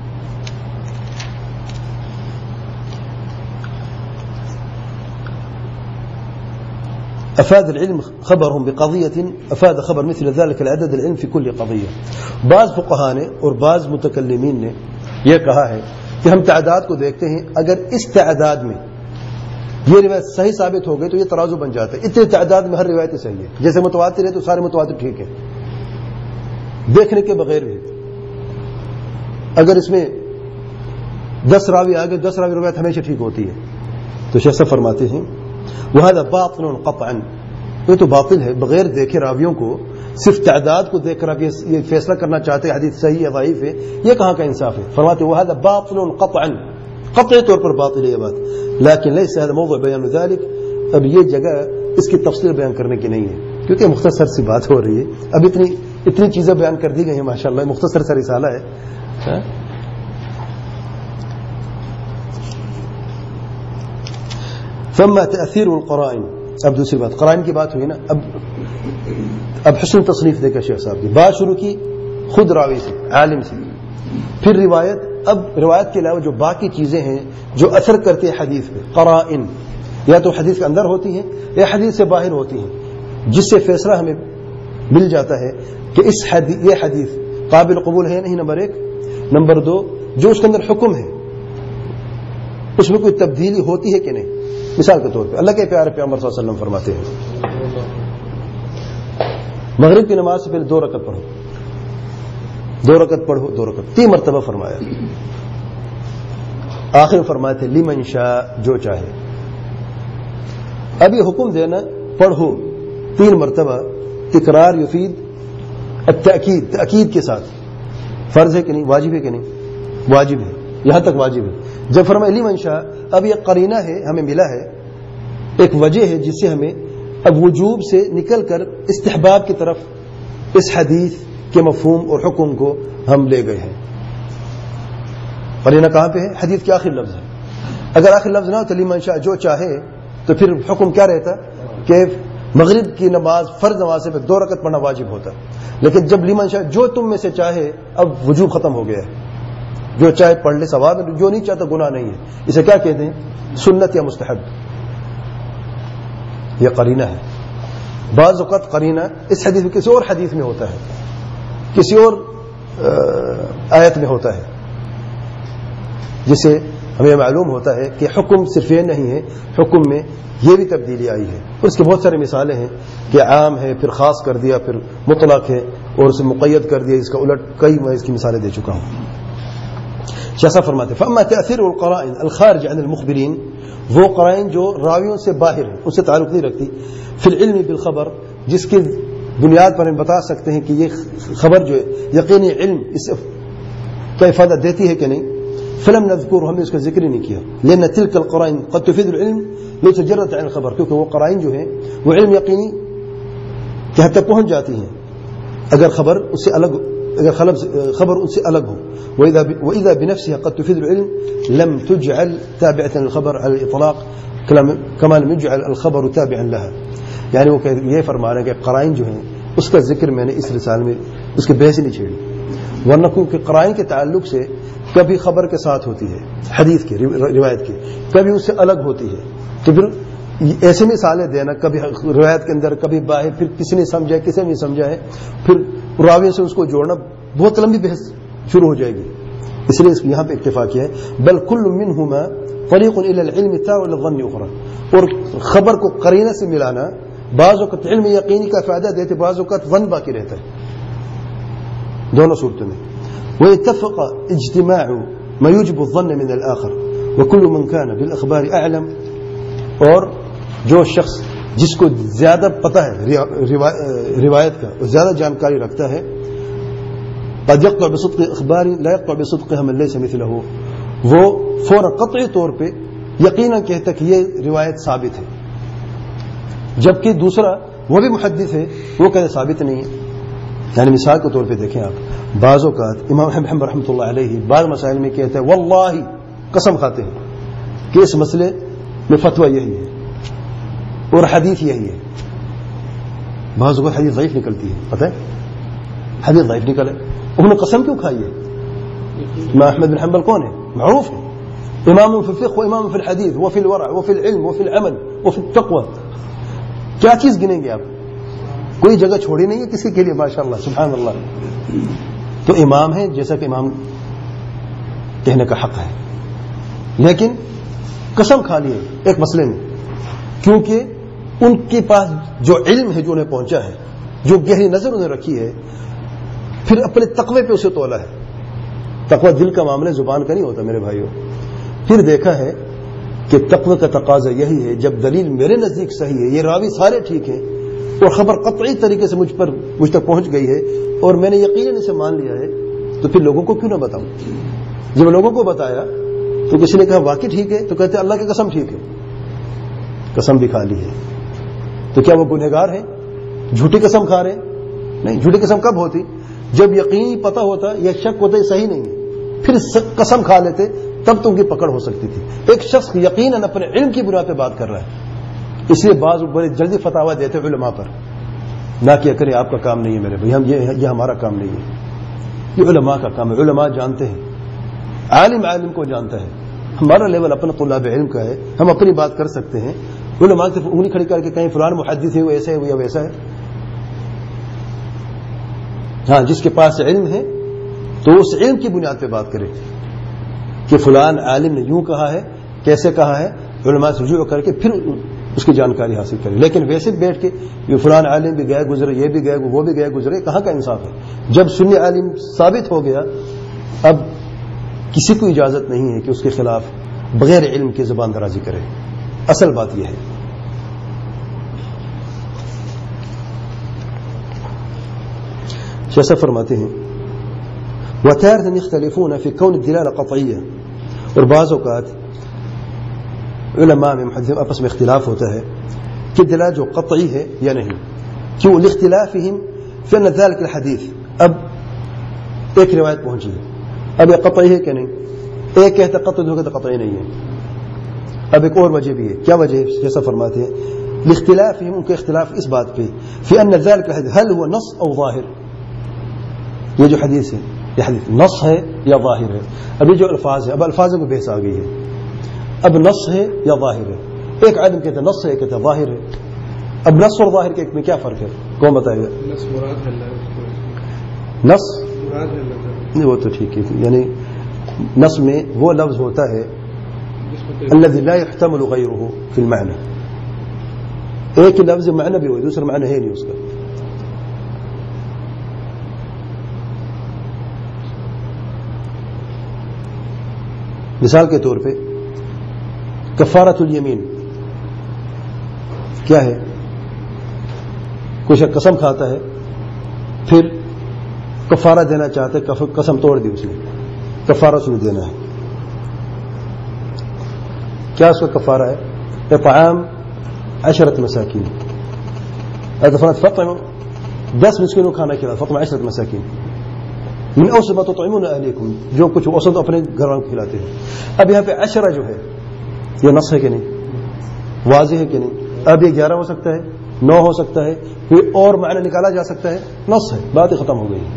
افاد العلم خبرهم بقضية افاد خبر مثل ذلك العدد العلم في كل قضية۔ بعض فقہاء نے اور بعض متکلمین نے یہ کہا ہے کہ ہم تعداد کو دیکھتے ہیں، اگر اس تعداد میں یہ روایت صحیح ثابت ہو گئی تو یہ ترازو بن جاتا ہے، اتنے تعداد میں ہر روایت صحیح ہے، جیسے متواتر ہے تو سارے متواتر ٹھیک ہے، دیکھنے کے بغیر بھی۔ اگر اس میں 10 راوی آگے 10 راوی روایت ہمیشہ ٹھیک ہوتی ہے، تو شیخ صاحب فرماتے ہیں وهذا باطل قطعا، یہ تو باطل ہے، بغیر دیکھے راویوں کو صرف تعداد کو دیکھ کر آپ یہ فیصلہ کرنا چاہتے ہیں حدیث صحیح ہے ضعیف ہے، یہ کہاں کا انصاف ہے؟ فرماتے ہیں وهذا باطل قطعا، قطعی طور پر باطل ہے یہ بات، لیکن ليس هذا موضوع بیان ذلك، اب یہ جگہ اس کی تفصیل بیان کرنے کی نہیں ہے، کیونکہ مختصر سی بات ہو رہی ہے، اب اتنی چیزیں بیان کر دی گئی ہیں ماشاءاللہ، مختصر سا رسالہ ہے۔ فما تأثیر القرائن، اب دوسری بات قرائن کی بات ہوئی نا، اب حسن تصنیف دیکھا شیخ صاحب کی بات شروع کی خود راوی سے، عالم سے، پھر روایت، اب روایت کے علاوہ جو باقی چیزیں ہیں جو اثر کرتی ہیں حدیث پہ، قرائن یا تو حدیث کے اندر ہوتی ہیں یا حدیث سے باہر ہوتی ہیں، جس سے فیصلہ ہمیں مل جاتا ہے کہ یہ حدیث قابل قبول ہے نہیں، نمبر 1، نمبر 2 جو اس کے اندر حکم ہے اس میں کوئی تبدیلی ہوتی ہے کہ نہیں۔ مثال کے طور پہ اللہ کے پیارے پیغمبر صلی اللہ علیہ وسلم فرماتے ہیں مغرب کی نماز سے پہلے 2 رکعت پڑھو، 2 رکعت پڑھو، 2 رکعت 3 مرتبہ فرمایا، آخر میں فرماتے تھے لمن شاء، جو چاہے۔ اب یہ حکم دینا پڑھو 3 مرتبہ، تکرار یفید التأکید، تأکید کے ساتھ، فرض ہے کہ نہیں، واجب ہے کہ نہیں، واجب ہے، یہاں تک واجب ہے۔ جب فرمایا لمن شاء، اب یہ قرینہ ہے، ہمیں ملا ہے ایک وجہ ہے جس سے ہمیں اب وجوب سے نکل کر استحباب کی طرف اس حدیث کے مفہوم اور حکم کو ہم لے گئے ہیں۔ قرینہ کہاں پہ ہے؟ حدیث کے آخر لفظ ہے، اگر آخر لفظ نہ ہو تو لمن شاء، جو چاہے، تو پھر حکم کیا رہتا کہ مغرب کی نماز فرض نماز سے 2 رکعت پڑھنا واجب ہوتا، لیکن جب لمن شاء جو تم میں سے چاہے، اب وجوب ختم ہو گیا ہے، جو چاہے پڑھ لے ثواب ہے، جو نہیں چاہتا گناہ نہیں ہے، اسے کیا کہتے ہیں؟ سنت یا مستحب، یہ قرینہ ہے۔ بعض اوقات قرینہ اس حدیث میں کسی اور حدیث میں ہوتا ہے، کسی اور آیت میں ہوتا ہے، جسے ہمیں معلوم ہوتا ہے کہ حکم صرف یہ نہیں ہے، حکم میں یہ بھی تبدیلی آئی ہے، اور اس کی بہت ساری مثالیں ہیں کہ عام ہے پھر خاص کر دیا، پھر مطلق ہے اور اسے مقید کر دیا، اس کا الٹ کئی میں اس کی مثالیں دے چکا ہوں۔ جیسا فرماتے فاما تاثیر القرائن الخارج عن المخبرین، وہ قرائن جو راویوں سے باہر ہیں، ان سے تعلق نہیں رکھتی، فی العلم بالخبر، جس کی بنیاد پر ہم بتا سکتے ہیں کہ یہ خبر جو ہے یقینی علم اس کا افادہ دیتی ہے کہ نہیں، فلم نذکر، ہم نے اس کا ذکر ہی نہیں کیا، لأن تلك القرائن قد تفيد العلم ليس مجرد عن الخبر، کیونکہ وہ قرائن جو ہیں وہ علم یقینی کہ حد تک پہنچ جاتی ہیں اگر خبر اس سے الگ، اگر خبر ان سے الگ ہو، وإذا بنفسها قد تفيد العلم لم تجعل تابعة للخبر على الإطلاق كما لم يجعل الخبر تابعا لها، یعنی وہ یہ فرما رہے ہیں کہ قرائن جو ہیں اس کا ذکر میں نے اس رسالے میں اس کی بحث نہیں چھیڑی، ورنہ کیونکہ قرائن کے تعلق سے کبھی خبر کے ساتھ ہوتی ہے حدیث کی روایت کی، کبھی اس سے الگ ہوتی ہے، تو پھر ایسے مثالیں دینا کبھی روایت کے اندر کبھی باہر, پھر کسی نے سمجھا ہے کسی نے سمجھا ہے, پھر راوی سے اس کو جوڑنا, بہت لمبی بحث شروع ہو جائے گی. اس لیے یہاں پہ اکتفا کیا ہے بل کل منہما طریق الی العلم تابع للظن اخرى. اور خبر کو قرینہ سے ملانا بعض اوقات علم یقینی کا فائدہ دیتے, بعض اوقات ظن باقی رہتا ہے دونوں صورتوں میں. واتفق اجتماع ما يوجب الظن من الاخر وكل من كان بالاخبار اعلم. اور جو شخص جس کو زیادہ پتہ ہے روایت کا اور زیادہ جانکاری رکھتا ہے, قد يقطع بصدق اخبار لا يقطع بصدقها من ليس مثله, وہ فوراً قطعی طور پہ یقیناً کہتا کہ یہ روایت ثابت ہے, جبکہ دوسرا وہ بھی محدث ہے وہ کہتے ثابت نہیں ہے. یعنی مثال کے طور پہ دیکھیں آپ, بعض اوقات امام احمد رحمۃ اللہ علیہ بعض مسائل میں کہتے ہیں واللہ قسم کھاتے ہیں کہ اس مسئلے میں فتویٰ یہی ہے اور حدیث یہی ہے. بعض اوقات حدیث ضعیف نکلتی ہے, پتہ ہے حدیث ضعیف نکلے, انہوں نے قسم کیوں کھائی ہے؟ امام احمد بن حنبل کون ہے؟ معروف ہے, امام فی الفقہ و امام فی الحدیث و فی الورع و فی العلم و فی العمل و فی التقوی. کیا چیز گنیں گے آپ؟ کوئی جگہ چھوڑی نہیں ہے کسی کے لیے, ماشاءاللہ سبحان اللہ. تو امام ہے جیسا کہ امام کہنے کا حق ہے, لیکن قسم کھا لیے ایک مسئلے میں, کیونکہ ان کے پاس جو علم ہے جو انہیں پہنچا ہے, جو گہری نظر انہیں رکھی ہے, پھر اپنے تقوی پہ اسے تولا ہے. تقوی دل کا معاملہ زبان کا نہیں ہوتا میرے بھائیوں. پھر دیکھا ہے کہ تقوی کا تقاضا یہی ہے جب دلیل میرے نزدیک صحیح ہے, یہ راوی سارے ٹھیک ہیں اور خبر قطعی طریقے سے مجھ تک پہنچ گئی ہے اور میں نے یقیناً اسے مان لیا ہے, تو پھر لوگوں کو کیوں نہ بتاؤں؟ جب لوگوں کو بتایا تو کسی نے کہا واقعی ٹھیک ہے, تو کہتے اللہ کی قسم ٹھیک ہے. قسم بھی کھا لی ہے, تو کیا وہ گنہگار ہے؟ جھوٹی قسم کھا رہے؟ نہیں. جھوٹی قسم کب ہوتی؟ جب یقینی پتہ ہوتا یا شک ہوتا صحیح نہیں ہے, پھر قسم کھا لیتے, تب تو ان کی پکڑ ہو سکتی تھی. ایک شخص یقیناً اپنے علم کی بنیاد پہ بات کر رہا ہے, اس لیے بعض بڑے جلدی فتاوا دیتے علماء پر, نہ کیا کریں آپ کا کام نہیں ہے میرے بھائی, ہم یہ ہمارا کام نہیں ہے, یہ علماء کا کام ہے. علماء جانتے ہیں, عالم کو جانتا ہے. ہمارا لیول اپنا طلاب علم کا ہے, ہم اپنی بات کر سکتے ہیں. علماء سے انگلی کھڑی کر کے کہیں فلان محدث ہے وہ ایسا ہے وہ ویسا ہے. ہاں, جس کے پاس علم ہے تو اس علم کی بنیاد پہ بات کرے کہ فلان عالم نے یوں کہا ہے, کیسے کہا ہے, علماء سے رجوع کر کے پھر اس کی جانکاری حاصل کرے. لیکن ویسے بیٹھ کے یہ فلان عالم بھی گئے گزرے, یہ بھی گئے وہ بھی گئے گزرے, کہاں کا انصاف ہے؟ جب سنی عالم ثابت ہو گیا, اب کسی کو اجازت نہیں ہے کہ اس کے خلاف بغیر علم کے زبان درازی کرے. اصل بات یہ ہے. جیسا فرماتے ہیں وتارة يختلفون في كون الدلالة قطعية, اور بعض اوقات علماء میں محدثین آپس میں اختلاف ہوتا ہے کہ دلالہ جو قطعی ہے یا نہیں. کیوں؟ لاختلافهم في ان ذلك الحديث. اب ایک روایت پہنچی ہے, اب یہ قطعی ہے کہ نہیں؟ ایک کہتا قطعی, دو کہتا قطعی نہیں ہے. اب ایک اور وجہ بھی ہے. کیا وجہ ہے؟ جیسا فرماتے ہیں لاختلافهم, ان کے اختلاف اس بات پہ في ان ذلك الحديث هل هو نص او ظاہر. یہ جو حدیث ہے یہ حدیث نص ہے یا ظاہر ہے. ابھی جو الفاظ ہے, اب الفاظ میں بحث آ گئی ہے, اب نص ہے یا ظاہر ہے. ایک آدم کہتا ہے نص ہے, کہتا ہے ظاہر ہے. اب نص اور ظاہر کے میں کیا فرق ہے؟ کون بتائے گا؟ نص مراد ہے نص مراد ہے نہیں, وہ تو ٹھیک ہے. یعنی نص میں وہ لفظ ہوتا ہے الذي لا يحتمل غيره في المعنى. ایک ہی لفظ معنی بھی ہو, دوسرا معنی ہے نہیں اس کا. مثال کے طور پہ کفارۃ الیمین کیا ہے؟ کوئی شخص قسم کھاتا ہے, پھر کفارہ دینا چاہتا ہے, قسم توڑ دی اس نے, کفارہ اس نے دینا ہے. کیا اس کا کفارہ ہے؟ اطعام 10 مساکین. فطعموا 10 مسکینوں کو کھانا کھلانا, فطعموا 10 مساکین من اوسط ما تطعمون اهلیکم, جو کچھ اوسط اپنے گھر والوں کو کھلاتے ہیں. اب یہاں پہ 10 جو ہے یہ نص ہے کہ نہیں؟ واضح ہے کہ نہیں؟ اب یہ 11 ہو سکتا ہے, 9 ہو سکتا ہے, کوئی اور معنی نکالا جا سکتا ہے. نص ہے, بات ختم ہو گئی.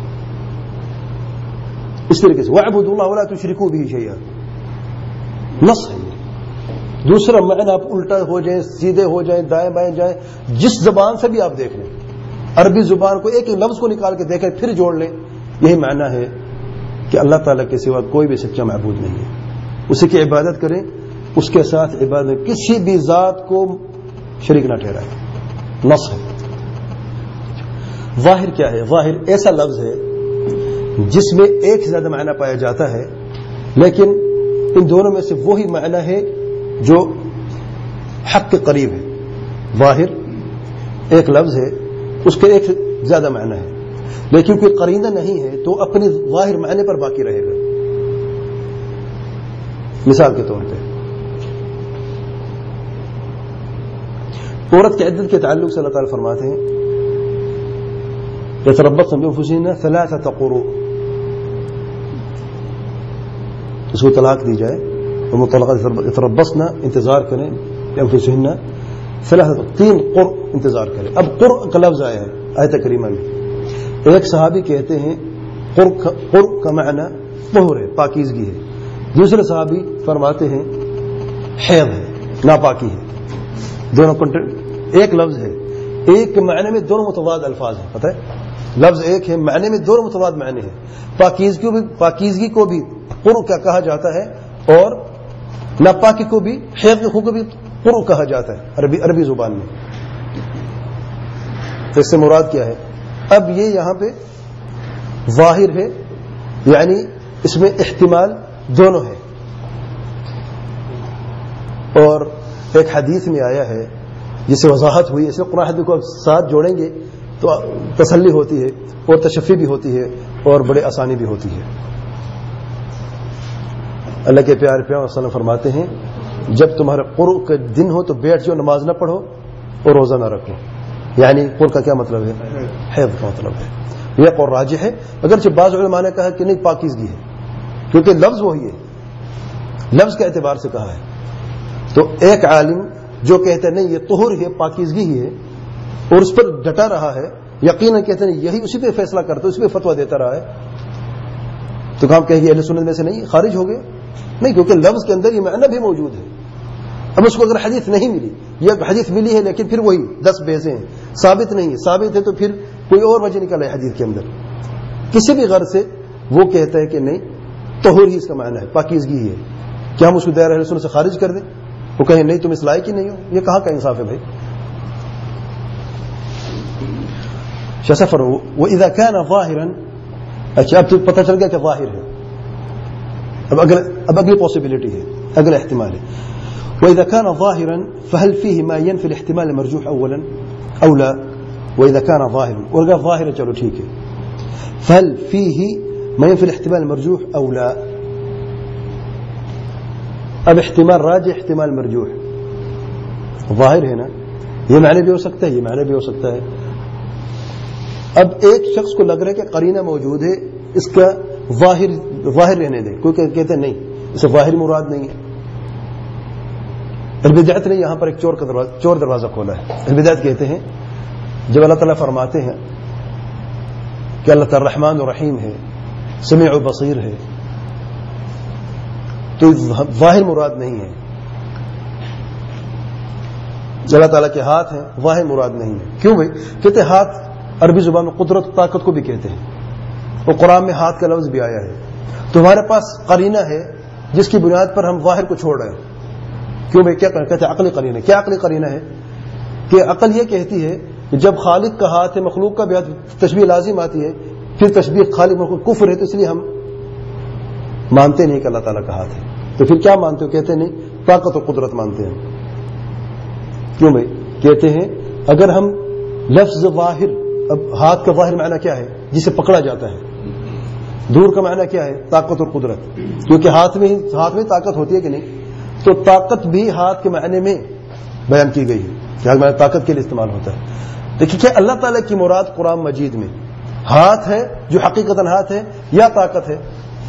اس طریقے سے وَاعْبُدُوا اللَّهَ وَلَا تُشْرِكُوا بِهِ شَيْئًا, نص ہے. دوسرا معنی آپ الٹا ہو جائیں، سیدھے ہو جائیں، دائیں بائیں جائیں، جس زبان سے بھی آپ دیکھ لیں، عربی زبان کو ایک ایک لفظ کو نکال کے دیکھیں پھر جوڑ لیں، یہی معنی ہے کہ اللہ تعالیٰ کے سوا کوئی بھی سچا معبود نہیں ہے، اسی کی عبادت کریں، اس کے ساتھ عبادت کسی بھی ذات کو شریک نہ ٹھہرائیں. نص ہے. ظاہر کیا ہے؟ ظاہر ایسا لفظ ہے جس میں ایک سے زیادہ معنی پایا جاتا ہے، لیکن ان دونوں میں سے وہی معنی ہے جو حق کے قریب ہے. ظاہر ایک لفظ ہے، اس کے ایک سے زیادہ معنی ہے، لیکن کوئی قرینہ نہیں ہے تو اپنے ظاہر معنی پر باقی رہے گا. مثال کے طور پہ عورت کی عدت کے تعلق سے اللہ تعالیٰ فرماتے ہیں يتربصن بأنفسهن 3 قروء، اس کو طلاق دی جائے اور مطلقات يتربصن انتظار کریں بأنفسهن 3 قرء انتظار کریں. اب قرء کا لفظ آیا ہے آیت کریمہ میں. ایک صحابی کہتے ہیں قرء کا معنی طہور ہے، پاکیزگی ہے. دوسرے صحابی فرماتے ہیں حیض ہے، ناپاکی ہے. دونوں کنٹینٹ ایک لفظ ہے، ایک معنی میں دونوں متضاد الفاظ ہیں. پتہ ہے لفظ ایک ہے، معنی میں دونوں متضاد معنی ہیں. پاکیزگی کو بھی قرء کیا کہا جاتا ہے اور ناپاکی کو بھی، حیض کو بھی قرء کہا جاتا ہے عربی زبان میں. اس سے مراد کیا ہے؟ اب یہ یہاں پہ ظاہر ہے، یعنی اس میں احتمال دونوں ہے. اور ایک حدیث میں آیا ہے جس سے وضاحت ہوئی، اس میں قرآن حدیث کو ساتھ جوڑیں گے تو تسلی ہوتی ہے اور تشفی بھی ہوتی ہے اور بڑے آسانی بھی ہوتی ہے. اللہ کے پیارے پیغمبر صلی اللہ علیہ وسلم فرماتے ہیں جب تمہارا قرء کا دن ہو تو بیٹھ جاؤ، نماز نہ پڑھو اور روزہ نہ رکھو. یعنی قرء کا کیا مطلب ہے؟ حیض کا مطلب ہے. یہ قول راجح ہے، اگرچہ بعض علماء نے کہا کہ نہیں پاکیزگی ہے، کیونکہ لفظ وہی ہے، لفظ کے اعتبار سے کہا ہے. تو ایک عالم جو کہتے ہیں نہیں یہ طہور ہے، پاکیزگی ہی ہے، اور اس پر ڈٹا رہا ہے، یقیناً کہتے ہیں یہی اسی پہ فیصلہ کرتا ہے، اسی پہ فتویٰ دیتا رہا ہے، تو ہم کہیں گے اہل سنت میں سے نہیں، خارج ہو گئے. نہیں، کیونکہ لفظ کے اندر یہ معنی بھی موجود ہے. اب اس کو اگر حدیث نہیں ملی، یہ حدیث ملی ہے لیکن پھر وہی 10 بیسیں ہیں، ثابت نہیں ہے، ثابت ہے تو پھر کوئی اور وجہ نکل ہے حدیث کے اندر کسی بھی غرض سے، وہ کہتا ہے کہ نہیں طہور ہی اس کا معنی ہے، پاکیزگی ہی ہے. کیا ہم اس کو دائرہ اہل سنت سے خارج کر دیں؟ وہ کہیں نہیں تم اس لائق ہی نہیں ہو؟ یہ کہاں کا انصاف ہے بھائی؟ شسفر وَإِذَا كَانَ ظَاهِرًا. اچھا اب تو پتہ چل گیا کہ ظاہر ہے. اب اگلی پاسبلٹی ہے، اگلا احتمال ہے. وَإِذَا كَانَ ظَاهِرًا فَهَلْ فِيهِ مَا يَنْفِي الْاحْتِمَالَ الْمَرْجُوحَ أَوَّلًا أَوْ لَا؟ وَإِذَا كَانَ ظَاهِرًا، اور اگر ظاہر ہے چلو ٹھیک ہے، فَهَلْ فِيهِ مَا يَنْفِي الْاحْتِمَالَ الْمَرْجُوحَ أَوْ لَا؟ اب احتمال راجح، احتمال مرجوح، ظاہر ہے نا، یہ معنی بھی ہو سکتا ہے، یہ معنی بھی ہو سکتا ہے. اب ایک شخص کو لگ رہا ہے کہ قرینہ موجود ہے، اس کا ظاہر رہنے دیں، کوئی کہتے ہیں نہیں اسے ظاہر مراد نہیں ہے. البدعت نے یہاں پر ایک چور دروازہ کھولا ہے. البدعت کہتے ہیں جب اللہ تعالیٰ فرماتے ہیں کہ اللہ تعالیٰ رحمان و رحیم ہے، سمیع و بصیر ہے، تو ظاہر مراد نہیں ہے. اللہ تعالیٰ کے ہاتھ ہیں، ظاہر مراد نہیں ہے. کیوں بھائی؟ کہتے ہاتھ عربی زبان میں قدرت طاقت کو بھی کہتے ہیں، اور قرآن میں ہاتھ کا لفظ بھی آیا ہے. تو ہمارے پاس قرینہ ہے جس کی بنیاد پر ہم ظاہر کو چھوڑ رہے ہیں. کیوں بھائی؟ کیا کہتے ہیں عقلی قرینہ. کیا عقلی قرینہ ہے؟ کہ عقل یہ کہتی ہے کہ جب خالق کا ہاتھ ہے، مخلوق کا بھی ہاتھ، تشبیہ لازم آتی ہے، پھر تشبیہ خالق مخلوق کفر ہے، تو اس لیے ہم مانتے نہیں کہ اللہ تعالیٰ کا ہاتھ ہے. تو پھر کیا مانتے ہو؟ کہتے نہیں طاقت و قدرت مانتے ہیں. کیوں بھائی؟ کہتے ہیں اگر ہم لفظ ظاہر، اب ہاتھ کا ظاہر معنی کیا ہے؟ جسے پکڑا جاتا ہے. دور کا معنی کیا ہے؟ طاقت اور قدرت، کیونکہ ہاتھ میں طاقت ہوتی ہے کہ نہیں. تو طاقت بھی ہاتھ کے معنی میں بیان کی گئی ہے کہ معنی طاقت کے لیے استعمال ہوتا ہے. دیکھیے کیا اللہ تعالیٰ کی مراد قرآن مجید میں ہاتھ ہے جو حقیقتاً ہاتھ ہے یا طاقت ہے؟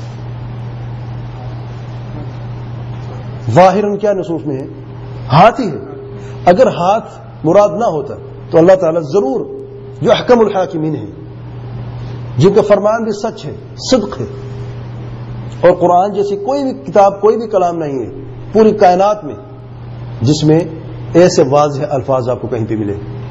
ظاہراً کیا نصوص میں ہے؟ ہاتھ ہی ہے. اگر ہاتھ مراد نہ ہوتا تو اللہ تعالیٰ ضرور جو احکم الحاکمین ہیں، جن کا فرمان بھی سچ ہے، صدق ہے، اور قرآن جیسی کوئی بھی کتاب، کوئی بھی کلام نہیں ہے پوری کائنات میں جس میں ایسے واضح الفاظ آپ کو کہیں پہ ملے.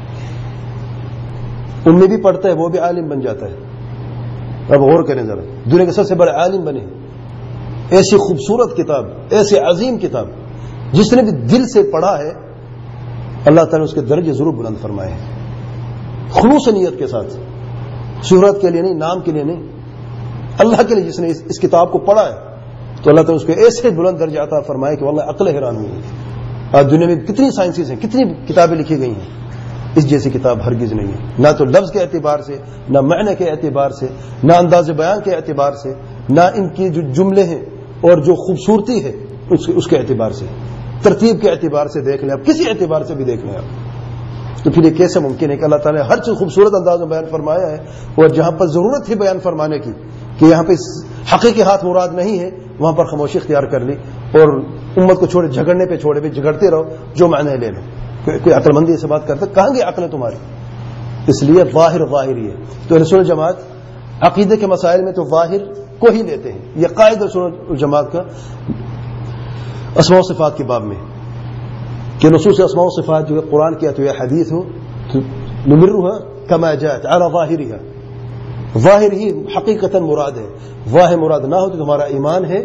ان میں بھی پڑھتا ہے وہ بھی عالم بن جاتا ہے. اب غور کریں ذرا, دنیا کے سب سے بڑے عالم بنے, ایسی خوبصورت کتاب, ایسی عظیم کتاب, جس نے بھی دل سے پڑھا ہے اللہ تعالیٰ نے اس کے درجے ضرور بلند فرمائے ہیں, خلوص نیت کے ساتھ, شہرت کے لیے نہیں, نام کے لیے نہیں, اللہ کے لیے. جس نے اس کتاب کو پڑھا ہے تو اللہ تعالیٰ اس کو ایسے بلند درجے عطا فرمائے کہ واللہ عقل حیران ہوئی. آج دنیا میں کتنی سائنسز ہیں, کتنی کتابیں لکھی گئی ہیں, اس جیسی کتاب ہرگز نہیں ہے, نہ تو لفظ کے اعتبار سے, نہ معنی کے اعتبار سے, نہ انداز بیان کے اعتبار سے, نہ ان کی جو جملے ہیں اور جو خوبصورتی ہے اس کے اعتبار سے, ترتیب کے اعتبار سے دیکھ لیں آپ, کسی اعتبار سے بھی دیکھ لیں آپ. تو پھر یہ کیسے ممکن ہے کہ اللہ تعالیٰ نے ہر چیز خوبصورت انداز میں بیان فرمایا ہے, اور جہاں پر ضرورت تھی بیان فرمانے کی کہ یہاں پہ حقیقی ہاتھ مراد نہیں ہے, وہاں پر خاموشی اختیار کر لی اور امت کو چھوڑے, جھگڑنے پہ چھوڑے بھی, جھگڑتے رہو, جو معنی لے لو. کوئی عقل مندی سے بات کرتا, کہاں گئی عقل تمہاری؟ اس لیے ظاہر ظاہری ہے. تو رسول جماعت عقیدے کے مسائل میں تو ظاہر کو ہی لیتے ہیں. یہ قائد رسول الجماعت کا اسماء و صفات کے باب میں کہ نصوص اسماء و صفات جو ہے قرآن کی تو یہ حدیث ہو نمرها كما جاءت على ظاہرها, ظاہر ہی حقیقتا مراد ہے. ظاہر مراد نہ ہو تو تمہارا ایمان ہے.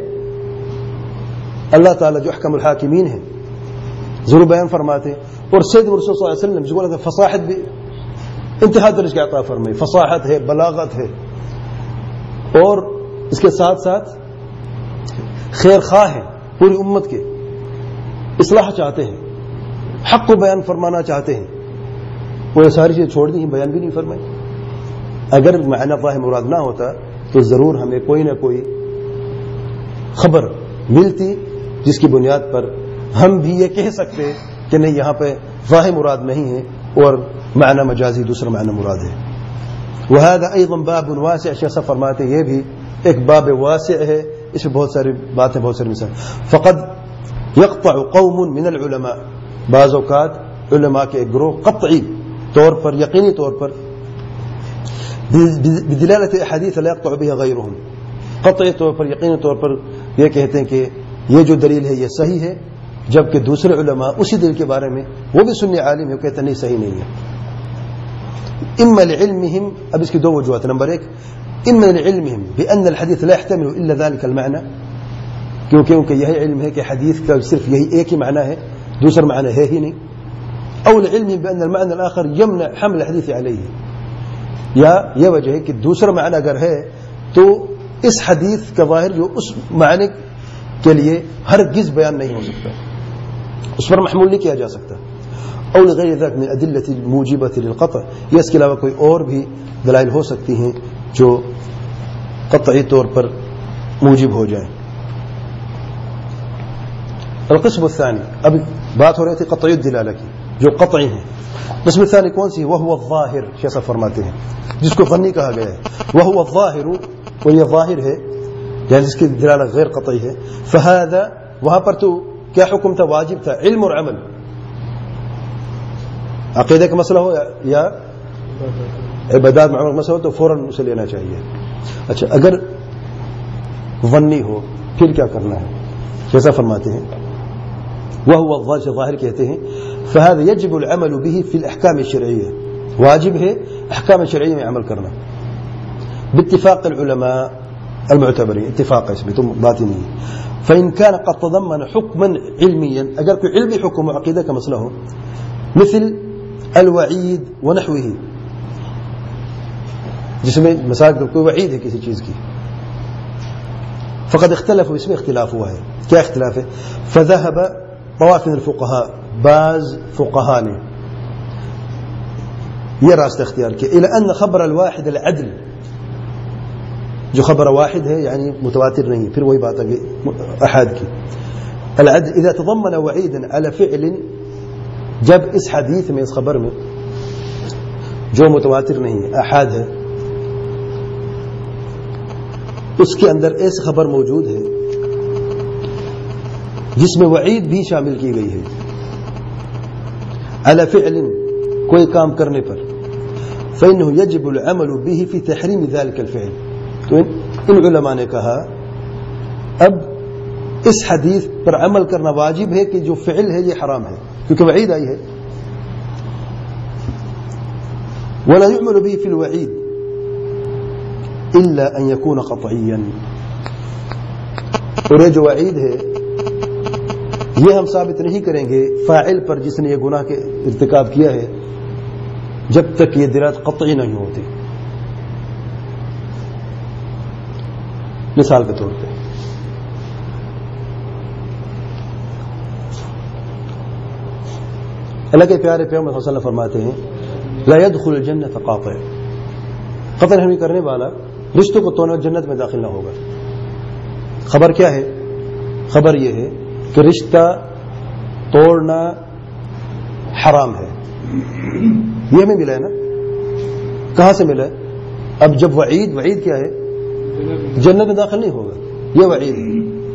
اللہ تعالیٰ جو احکم الحاکمین ہے ضرور بیان فرماتے, اور سید رسول صلی اللہ علیہ وسلم جو بولا تھا فصاحت بھی انتہا درجے کا عطا فرمائی. فصاحت ہے, بلاغت ہے, اور اس کے ساتھ ساتھ خیر خواہ ہیں پوری امت کے, اصلاح چاہتے ہیں, حق کو بیان فرمانا چاہتے ہیں. وہ یہ ساری چیزیں چھوڑ دی, بیان بھی نہیں فرمائی. اگر معنی ظاہر مراد نہ ہوتا تو ضرور ہمیں کوئی نہ کوئی خبر ملتی جس کی بنیاد پر ہم بھی یہ کہہ سکتے کہ نہیں یہاں پہ ظاہر مراد نہیں ہے اور معنی مجازی دوسرا معنی مراد ہے. وهذا ايضا باب واسع, شیخ صاحب فرماتے یہ بھی ایک باب واسع ہے, اس میں بہت ساری باتیں, بہت ساری مثال. فقد يقطع قوم من العلماء, بعض اوقات علماء کے ایک گروہ قطعی طور پر, یقینی طور پر, بدلالة احادیث لا يقطع بها غيرهم, قطعی طور پر, یقینی طور پر یہ کہتے ہیں کہ یہ جو دلیل ہے یہ صحیح ہے, جبکہ دوسرے علماء اسی دل کے بارے میں وہ بھی سنی عالم ہے, کہتے نہیں صحیح نہیں ہے. اما لعلمهم, اب اس کی دو وجوہات. نمبر ایک, اما لعلمهم بان الحديث لا يحتمل الا ذلك المعنى, کیونکہ یہی علم ہے کہ حدیث کا صرف یہی ایک ہی معنی ہے, دوسرا معنی ہے ہی نہیں. او لعلمهم بان المعنى الاخر يمنع حمل الحديث عليه, یا یہ وجہ ہے کہ دوسرا معنی اگر ہے تو اس حدیث کا ظاہر جو اس معنی کے لیے ہرگز بیان نہیں ہو سکتا, اس پر محمول نہیں کیا جا سکتا. او لغیر ذلك من ادلة الموجبة للقطع, یہ اس کے علاوہ کوئی اور بھی دلائل ہو سکتی ہیں جو قطعی طور پر موجب ہو جائیں. القسم الثاني, اب بات ہو رہی تھی قطعی الدلالہ کی جو قطعی ہیں. قسم الثانی کون سی؟ وهو الظاہر, شیخ صاحب فرماتے ہیں جس کو ظنی کہا گیا ہے. وهو الظاہر, وہ یہ ظاہر ہے یعنی جس کی دلالہ غیر قطعی ہے. فهذا, وہاں پر تو کیا حکم تھا؟ واجب تھا, علم اور عمل. عقیدہ کا مسئلہ ہو یا عبادات معاملہ مسئلہ ہو تو فوراً اسے لینا چاہیے. اچھا, اگر ظنی ہو پھر کیا کرنا ہے؟ جیسا فرماتے ہیں وهو الظاہر, ظاہر کہتے ہیں فهذا يجب العمل به في الاحکام الشرعیہ, واجب ہے احکام شرعیہ میں عمل کرنا باتفاق العلماء المعتبرین, اتفاق ہے اس میں تو بات ہی نہیں ہے. فإن كان قد تضمن حكما علميا, اگر کوئی علمی حکم و عقیدہ کا مسئلہ ہو, مثل الوعید ونحوه, جس میں مثال کوئی وعید ہے کسی چیز کی, فقد اختلف, اس میں اختلاف ہوا ہے. کیا اختلاف ہے؟ فذهب طواف من الفقهاء, بعض فقہاء نے یہ راستہ اختیار کیا, الى ان خبر الواحد العدل, جو خبر واحد ہے یعنی متواتر نہیں, پھر وہی بات آگے احاد کی. العدل اذا تضمن وعيدا على فعل, جب اس حدیث میں, اس خبر میں جو متواتر نہیں ہے, احاد ہے, اس کے اندر ایسی خبر موجود ہے جس میں وعید بھی شامل کی گئی ہے, على فعل, کوئی کام کرنے پر, فإنه يجب العمل به في تحريم ذلك الفعل. تو ان علماء نے کہا اب اس حدیث پر عمل کرنا واجب ہے کہ جو فعل ہے یہ حرام ہے، کیونکہ وعید آئی ہے. ولا يعمل به في الوعيد الا ان يكون قطعيا. اور یہ جو وعید ہے یہ ہم ثابت نہیں کریں گے فاعل پر جس نے یہ گناہ کے ارتکاب کیا ہے جب تک یہ دلالت قطعی نہیں ہوتی. مثال کے طور پہ اللہ کے پیارے پیغمبر صلی اللہ علیہ وسلم فرماتے ہیں لا يدخل الجنة قاطع. قطع رحمی کرنے والا رشتوں کو توڑنے جنت میں داخل نہ ہوگا. خبر کیا ہے؟ خبر یہ ہے کہ رشتہ توڑنا حرام ہے. یہ ہمیں ملا ہے نا. کہاں سے ملا ہے؟ اب جب وعید کیا ہے؟ جنت میں داخل نہیں ہوگا، یہ وعید ہے.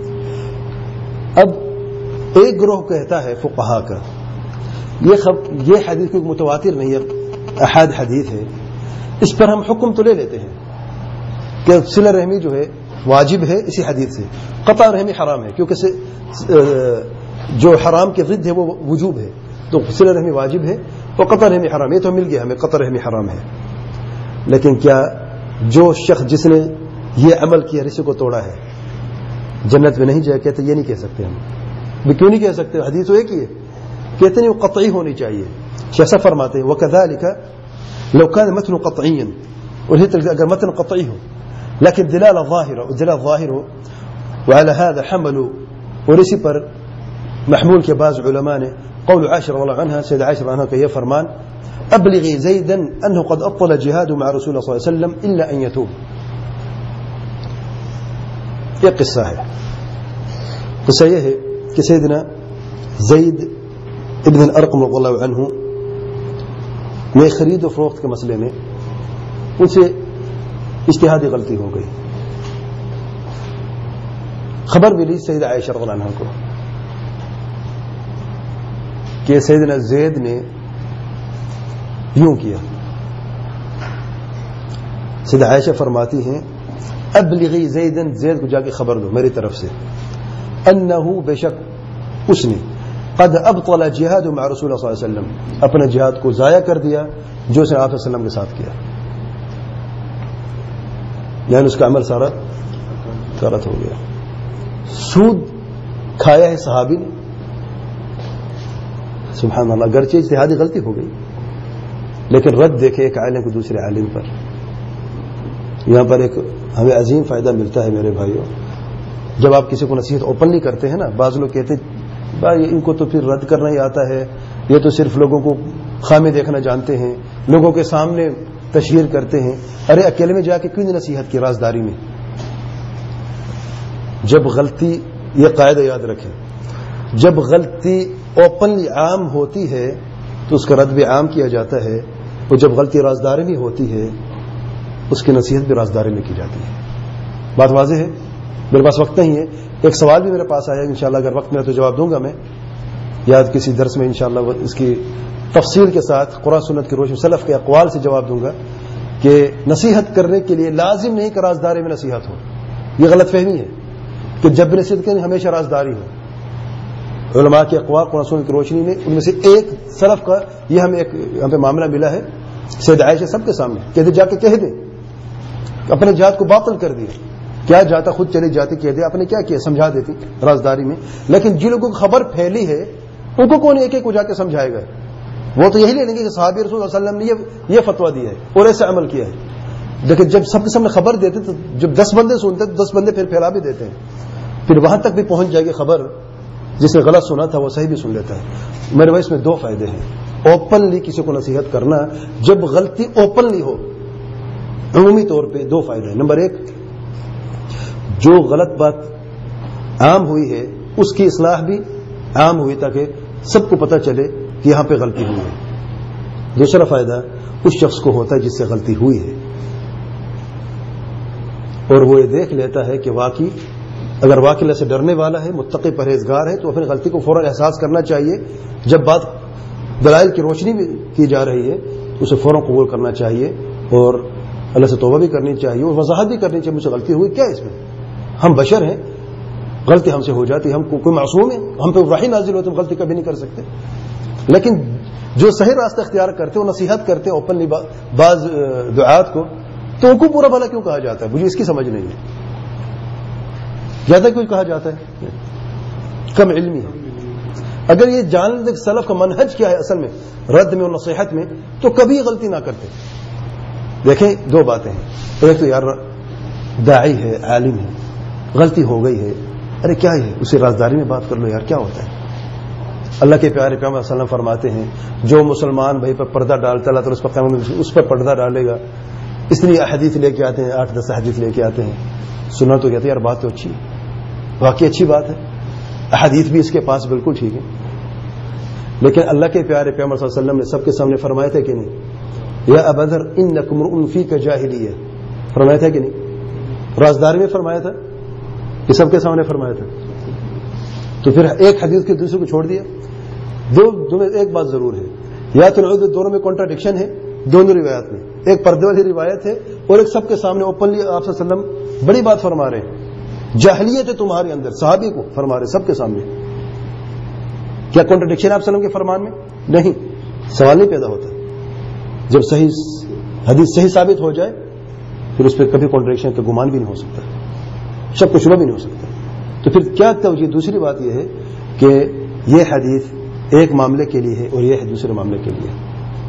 اب ایک گروہ کہتا ہے فقہا کا یہ حدیث کوئی متواتر نہیں ہے، احاد حدیث ہے، اس پر ہم حکم تو لے لیتے ہیں کہ صلہ رحمی جو ہے واجب ہے اسی حدیث سے. قطع رحمی حرام ہے کیونکہ جو حرام کے ضد ہے وہ وجوب ہے، تو صلہ رحمی واجب ہے اور قطع رحمی حرام. یہ تو مل گیا ہمیں قطع رحمی حرام ہے. لیکن کیا جو شخص جس نے یہ عمل کیا رشتے کو توڑا ہے جنت میں نہیں جائے؟ کہتے یہ نہیں کہہ سکتے ہم. کیوں نہیں کہہ سکتے؟ حدیث تو ایک ہی ہے. کہتے نہیں وہ قطعی ہونی چاہیے. شیخ فرماتے ہیں وَكَذَلِكَ لَوْ كَانَ مَتْنُ قَطْعِيًّا، اور اگر متن قطعی ہو لیکن دلالہ ظاہر ہو وعلى هذا حملوا، اور اسی پر محمول کے بعض علماء نے قول عائشہ رضی اللہ عنہا، سید عائشہ رضی اللہ عنہا کا یہ فرمان ابلغی زیدا انه قد ابطل جهاد مع رسول اللہ صلی اللہ علیہ وسلم الا ان يتوب. یہ قصہ ہے. قصہ یہ ہے کہ سیدنا زید ابن الارقم رضی اللہ عنہ میں خرید و فروخت کے مسئلے میں ان سے اجتہادی غلطی ہو گئی. خبر ملی سیدہ عائشہ رضی اللہ عنہا کو کہ سیدنا زید نے یوں کیا. سیدہ عائشہ فرماتی ہیں ابلغی زیدن، زید کو جا کے خبر دو میری طرف سے، انہو بے شک اس نے قد ابطل جہاد مع رسول اللہ صلی اللہ علیہ وسلم، اپنے جہاد کو ضائع کر دیا جو اس نے آپ صلی اللہ علیہ وسلم کے ساتھ کیا. یعنی اس کا عمل سارا غلط ہو گیا. سود کھایا ہے صحابی نے، سبحان اللہ، گرچہ اجتہادی غلطی ہو گئی لیکن رد دیکھے ایک عالم کو دوسرے عالم پر. یہاں پر ایک ہمیں عظیم فائدہ ملتا ہے میرے بھائیوں. جب آپ کسی کو نصیحت اوپنلی کرتے ہیں نا، بعض لوگ کہتے ہیں بھائی ان کو تو پھر رد کرنا ہی آتا ہے، یہ تو صرف لوگوں کو خامی دیکھنا جانتے ہیں، لوگوں کے سامنے تشہیر کرتے ہیں. ارے اکیلے میں جا کے کیوں نصیحت کی رازداری میں؟ جب غلطی، یہ قاعدہ یاد رکھیں، جب غلطی اوپنلی عام ہوتی ہے تو اس کا رد بھی عام کیا جاتا ہے، اور جب غلطی رازداری میں ہوتی ہے اس کی نصیحت بھی رازداری میں کی جاتی ہے. بات واضح ہے؟ میرے پاس وقت نہیں ہے. ایک سوال بھی میرے پاس آیا، انشاءاللہ اگر وقت ملا تو جواب دوں گا میں، یا کسی درس میں انشاءاللہ اس کی تفصیل کے ساتھ قرآن سنت کی روشنی سلف کے اقوال سے جواب دوں گا کہ نصیحت کرنے کے لیے لازم نہیں کہ رازداری میں نصیحت ہو. یہ غلط فہمی ہے کہ جب بھی نصیحت کریں ہمیشہ رازداری ہو. علماء کے اقوال قرآن سنت کی روشنی میں ان میں سے ایک سلف کا یہ ہمیں پہ معاملہ ملا ہے. سید عائشہ سب کے سامنے کہتے جا کے کہہ دیں، اپنے جات کو باطل کر دیا. کیا جاتا خود چلی جاتی کہہ دے، آپ نے کیا کیا سمجھا دیتی رازداری میں. لیکن جن لوگوں کو خبر پھیلی ہے ان کو کون ایک ایک کو جا کے سمجھائے گا؟ وہ تو یہی لے لیں گے کہ صحابی رسول اللہ صلی اللہ علیہ وسلم نے یہ فتویٰ دیا ہے اور ایسے عمل کیا ہے. لیکن جب سب کے سامنے خبر دیتے تو جب 10 بندے سنتے تو 10 بندے پھر پھیلا بھی دیتے ہیں، پھر وہاں تک بھی پہنچ جائے گی خبر. جس نے غلط سنا تھا وہ صحیح بھی سن لیتا ہے. میرے بھائی اس میں 2 فائدے ہیں. اوپنلی کسی کو نصیحت کرنا جب غلطی اوپنلی ہو، عمومی طور پہ 2 فائدے ہیں. نمبر 1، جو غلط بات عام ہوئی ہے اس کی اصلاح بھی عام ہوئی تاکہ سب کو پتہ چلے کہ یہاں پہ غلطی ہوئی ہے. دوسرا فائدہ اس شخص کو ہوتا ہے جس سے غلطی ہوئی ہے، اور وہ یہ دیکھ لیتا ہے کہ واقعی اگر واقعی اللہ سے ڈرنے والا ہے، متقی پرہیزگار ہے، تو اپنی غلطی کو فوراً احساس کرنا چاہیے. جب بات دلائل کی روشنی میں کی جا رہی ہے تو اسے فوراً قبول کرنا چاہیے اور اللہ سے توبہ بھی کرنی چاہیے اور وضاحت بھی کرنی چاہیے مجھ سے غلطی ہوئی. کیا اس میں؟ ہم بشر ہیں، غلطی ہم سے ہو جاتی، ہم کوئی معصوم ہے، ہم پہ وحی نازل ہوتے، ہم غلطی کبھی نہیں کر سکتے. لیکن جو صحیح راستہ اختیار کرتے ہیں، وہ نصیحت کرتے ہیں اوپنلی بعض دعات کو، تو ان کو برا بھلا کیوں کہا جاتا ہے؟ مجھے اس کی سمجھ نہیں ہے. زیادہ کیوں کہا جاتا ہے؟ کم علمی ہے. اگر یہ جان لیں کہ سلف کا منہج کیا ہے اصل میں رد میں اور نصیحت میں، تو کبھی غلطی نہ کرتے. دیکھیں دو باتیں ہیں. ایک تو یار داعی ہے، عالم ہے، غلطی ہو گئی ہے، ارے کیا ہے، اسے رازداری میں بات کر لو یار، کیا ہوتا ہے. اللہ کے پیارے پیغمبر صلی اللہ علیہ وسلم فرماتے ہیں جو مسلمان بھائی پر پردہ ڈالتا اللہ تعالیٰ اس پر قیامت اس پر پردہ ڈالے گا. اس لیے احادیث لے کے آتے ہیں، 8-10 حدیث لے کے آتے ہیں. سنا تو کہتے ہیں یار بات تو اچھی ہے، واقعی اچھی بات ہے، احادیث بھی اس کے پاس بالکل ٹھیک ہے. لیکن اللہ کے پیارے پیغمبر صلی اللہ علیہ وسلم نے سب کے سامنے فرمایا تھا کہ نہیں، یا ابا ذر انکم امرؤ فیک جاہلیہ، فرمایا تھا کہ نہیں؟ رازداری میں فرمایا تھا کہ سب کے سامنے فرمایا تھا. تو پھر ایک حدیث کے دوسرے کو چھوڑ دیا. دو میں ایک بات ضرور ہے، یا تو دونوں میں کنٹراڈکشن ہے دونوں روایات میں. ایک پردے والی روایت ہے اور ایک سب کے سامنے اوپنلی آپ صلی اللہ علیہ وسلم بڑی بات فرما رہے ہیں، جاہلیت ہے تمہارے اندر، صحابی کو فرما رہے سب کے سامنے. کیا کنٹراڈکشن آپ صلی اللہ علیہ وسلم کے فرمان میں؟ نہیں. سوال نہیں پیدا ہوتا. جب صحیح حدیث صحیح ثابت ہو جائے پھر اس پہ کبھی کنٹراڈکشن کا گمان بھی نہیں ہو سکتا، شک و شبہ بھی نہیں ہو سکتا. تو پھر کیا توجہ؟ دوسری بات یہ ہے کہ یہ حدیث ایک معاملے کے لیے ہے اور یہ ہے دوسرے معاملے کے لیے.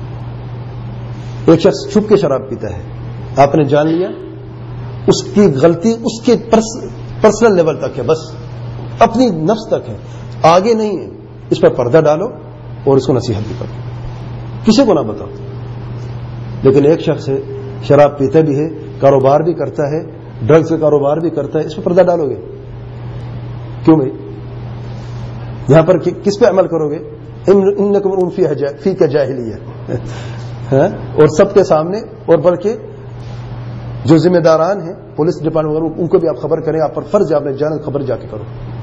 ایک شخص چھپ کے شراب پیتا ہے، آپ نے جان لیا اس کی غلطی اس کے پرسنل لیول تک ہے، بس اپنی نفس تک ہے، آگے نہیں ہے. اس پر پردہ ڈالو اور اس کو نصیحت بھی کرو، کسی کو نہ بتاؤ. لیکن ایک شخص ہے شراب پیتا بھی ہے، کاروبار بھی کرتا ہے، ڈرگز کا کاروبار بھی کرتا ہے، اس پر پردہ ڈالو گے کیوں بھائی؟ یہاں پر کس پہ عمل کرو گے؟ انکم فیک جاہلیہ، اور سب کے سامنے. اور بلکہ جو ذمہ داران ہیں پولیس ڈپارٹمنٹ ان کو بھی آپ خبر کریں، آپ پر فرض ہے آپ نے جانا خبر جا کے کرو.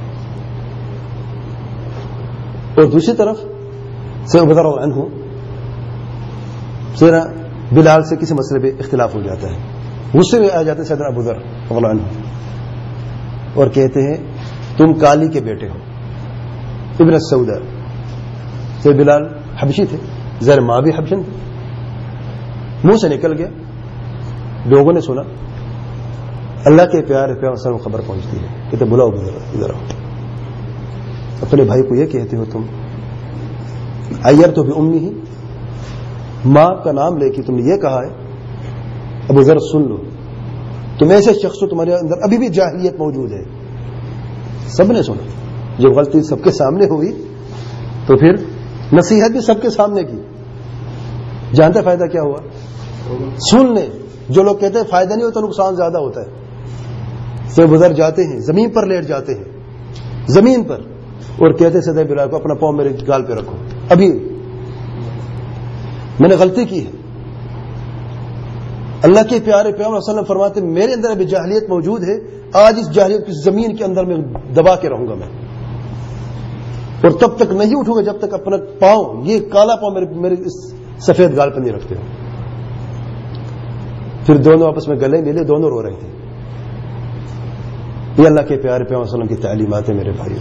اور دوسری طرف سیدنا عمر عنہ سیدنا بلال سے کسی مسئلے پہ اختلاف ہو جاتا ہے، غصے میں آ جاتے ہیں سیدنا ابو ذر رضی اللہ عنہ اور کہتے ہیں تم کالی کے بیٹے ہو، ابن السودا. سید بلال حبشی تھے، زیر ماں بھی حبشن تھی. منہ سے نکل گیا، لوگوں نے سنا، اللہ کے پیارے پیغمبر صلی اللہ علیہ وسلم خبر پہنچتی ہے، کہتے بلاؤ ادھر آؤ. اپنے بھائی کو یہ کہتے ہو تم ایئر تو بھی امی ہی، ماں کا نام لے کے تم نے یہ کہا ہے. ابو ذر سن لو، تم ایسے شخص ہو تمہارے اندر ابھی بھی جاہلیت موجود ہے. سب نے سنا. جب غلطی سب کے سامنے ہوئی تو پھر نصیحت بھی سب کے سامنے کی. جانتے فائدہ کیا ہوا؟ سن لیں. جو لوگ کہتے ہیں فائدہ نہیں ہوتا نقصان زیادہ ہوتا ہے. سے گزر جاتے ہیں، زمین پر لیٹ جاتے ہیں، زمین پر، اور کہتے سیدھے بلال کو اپنا پاؤں میرے گال پہ رکھو، ابھی میں نے غلطی کی ہے. اللہ کے پیارے پیغمبر صلی اللہ علیہ وسلم فرماتے میرے اندر ابھی جاہلیت موجود ہے، آج اس جاہلیت کی زمین کے اندر میں دبا کے رہوں گا میں، اور تب تک نہیں اٹھوں گا جب تک اپنا پاؤں، یہ کالا پاؤں میرے اس سفید گال پہ نہیں رکھتے ہو. پھر دونوں آپس میں گلے ملے، دونوں رو رہے تھے. یہ اللہ کے پیارے پیغمبر صلی اللہ علیہ وسلم کی تعلیمات ہیں میرے بھائی.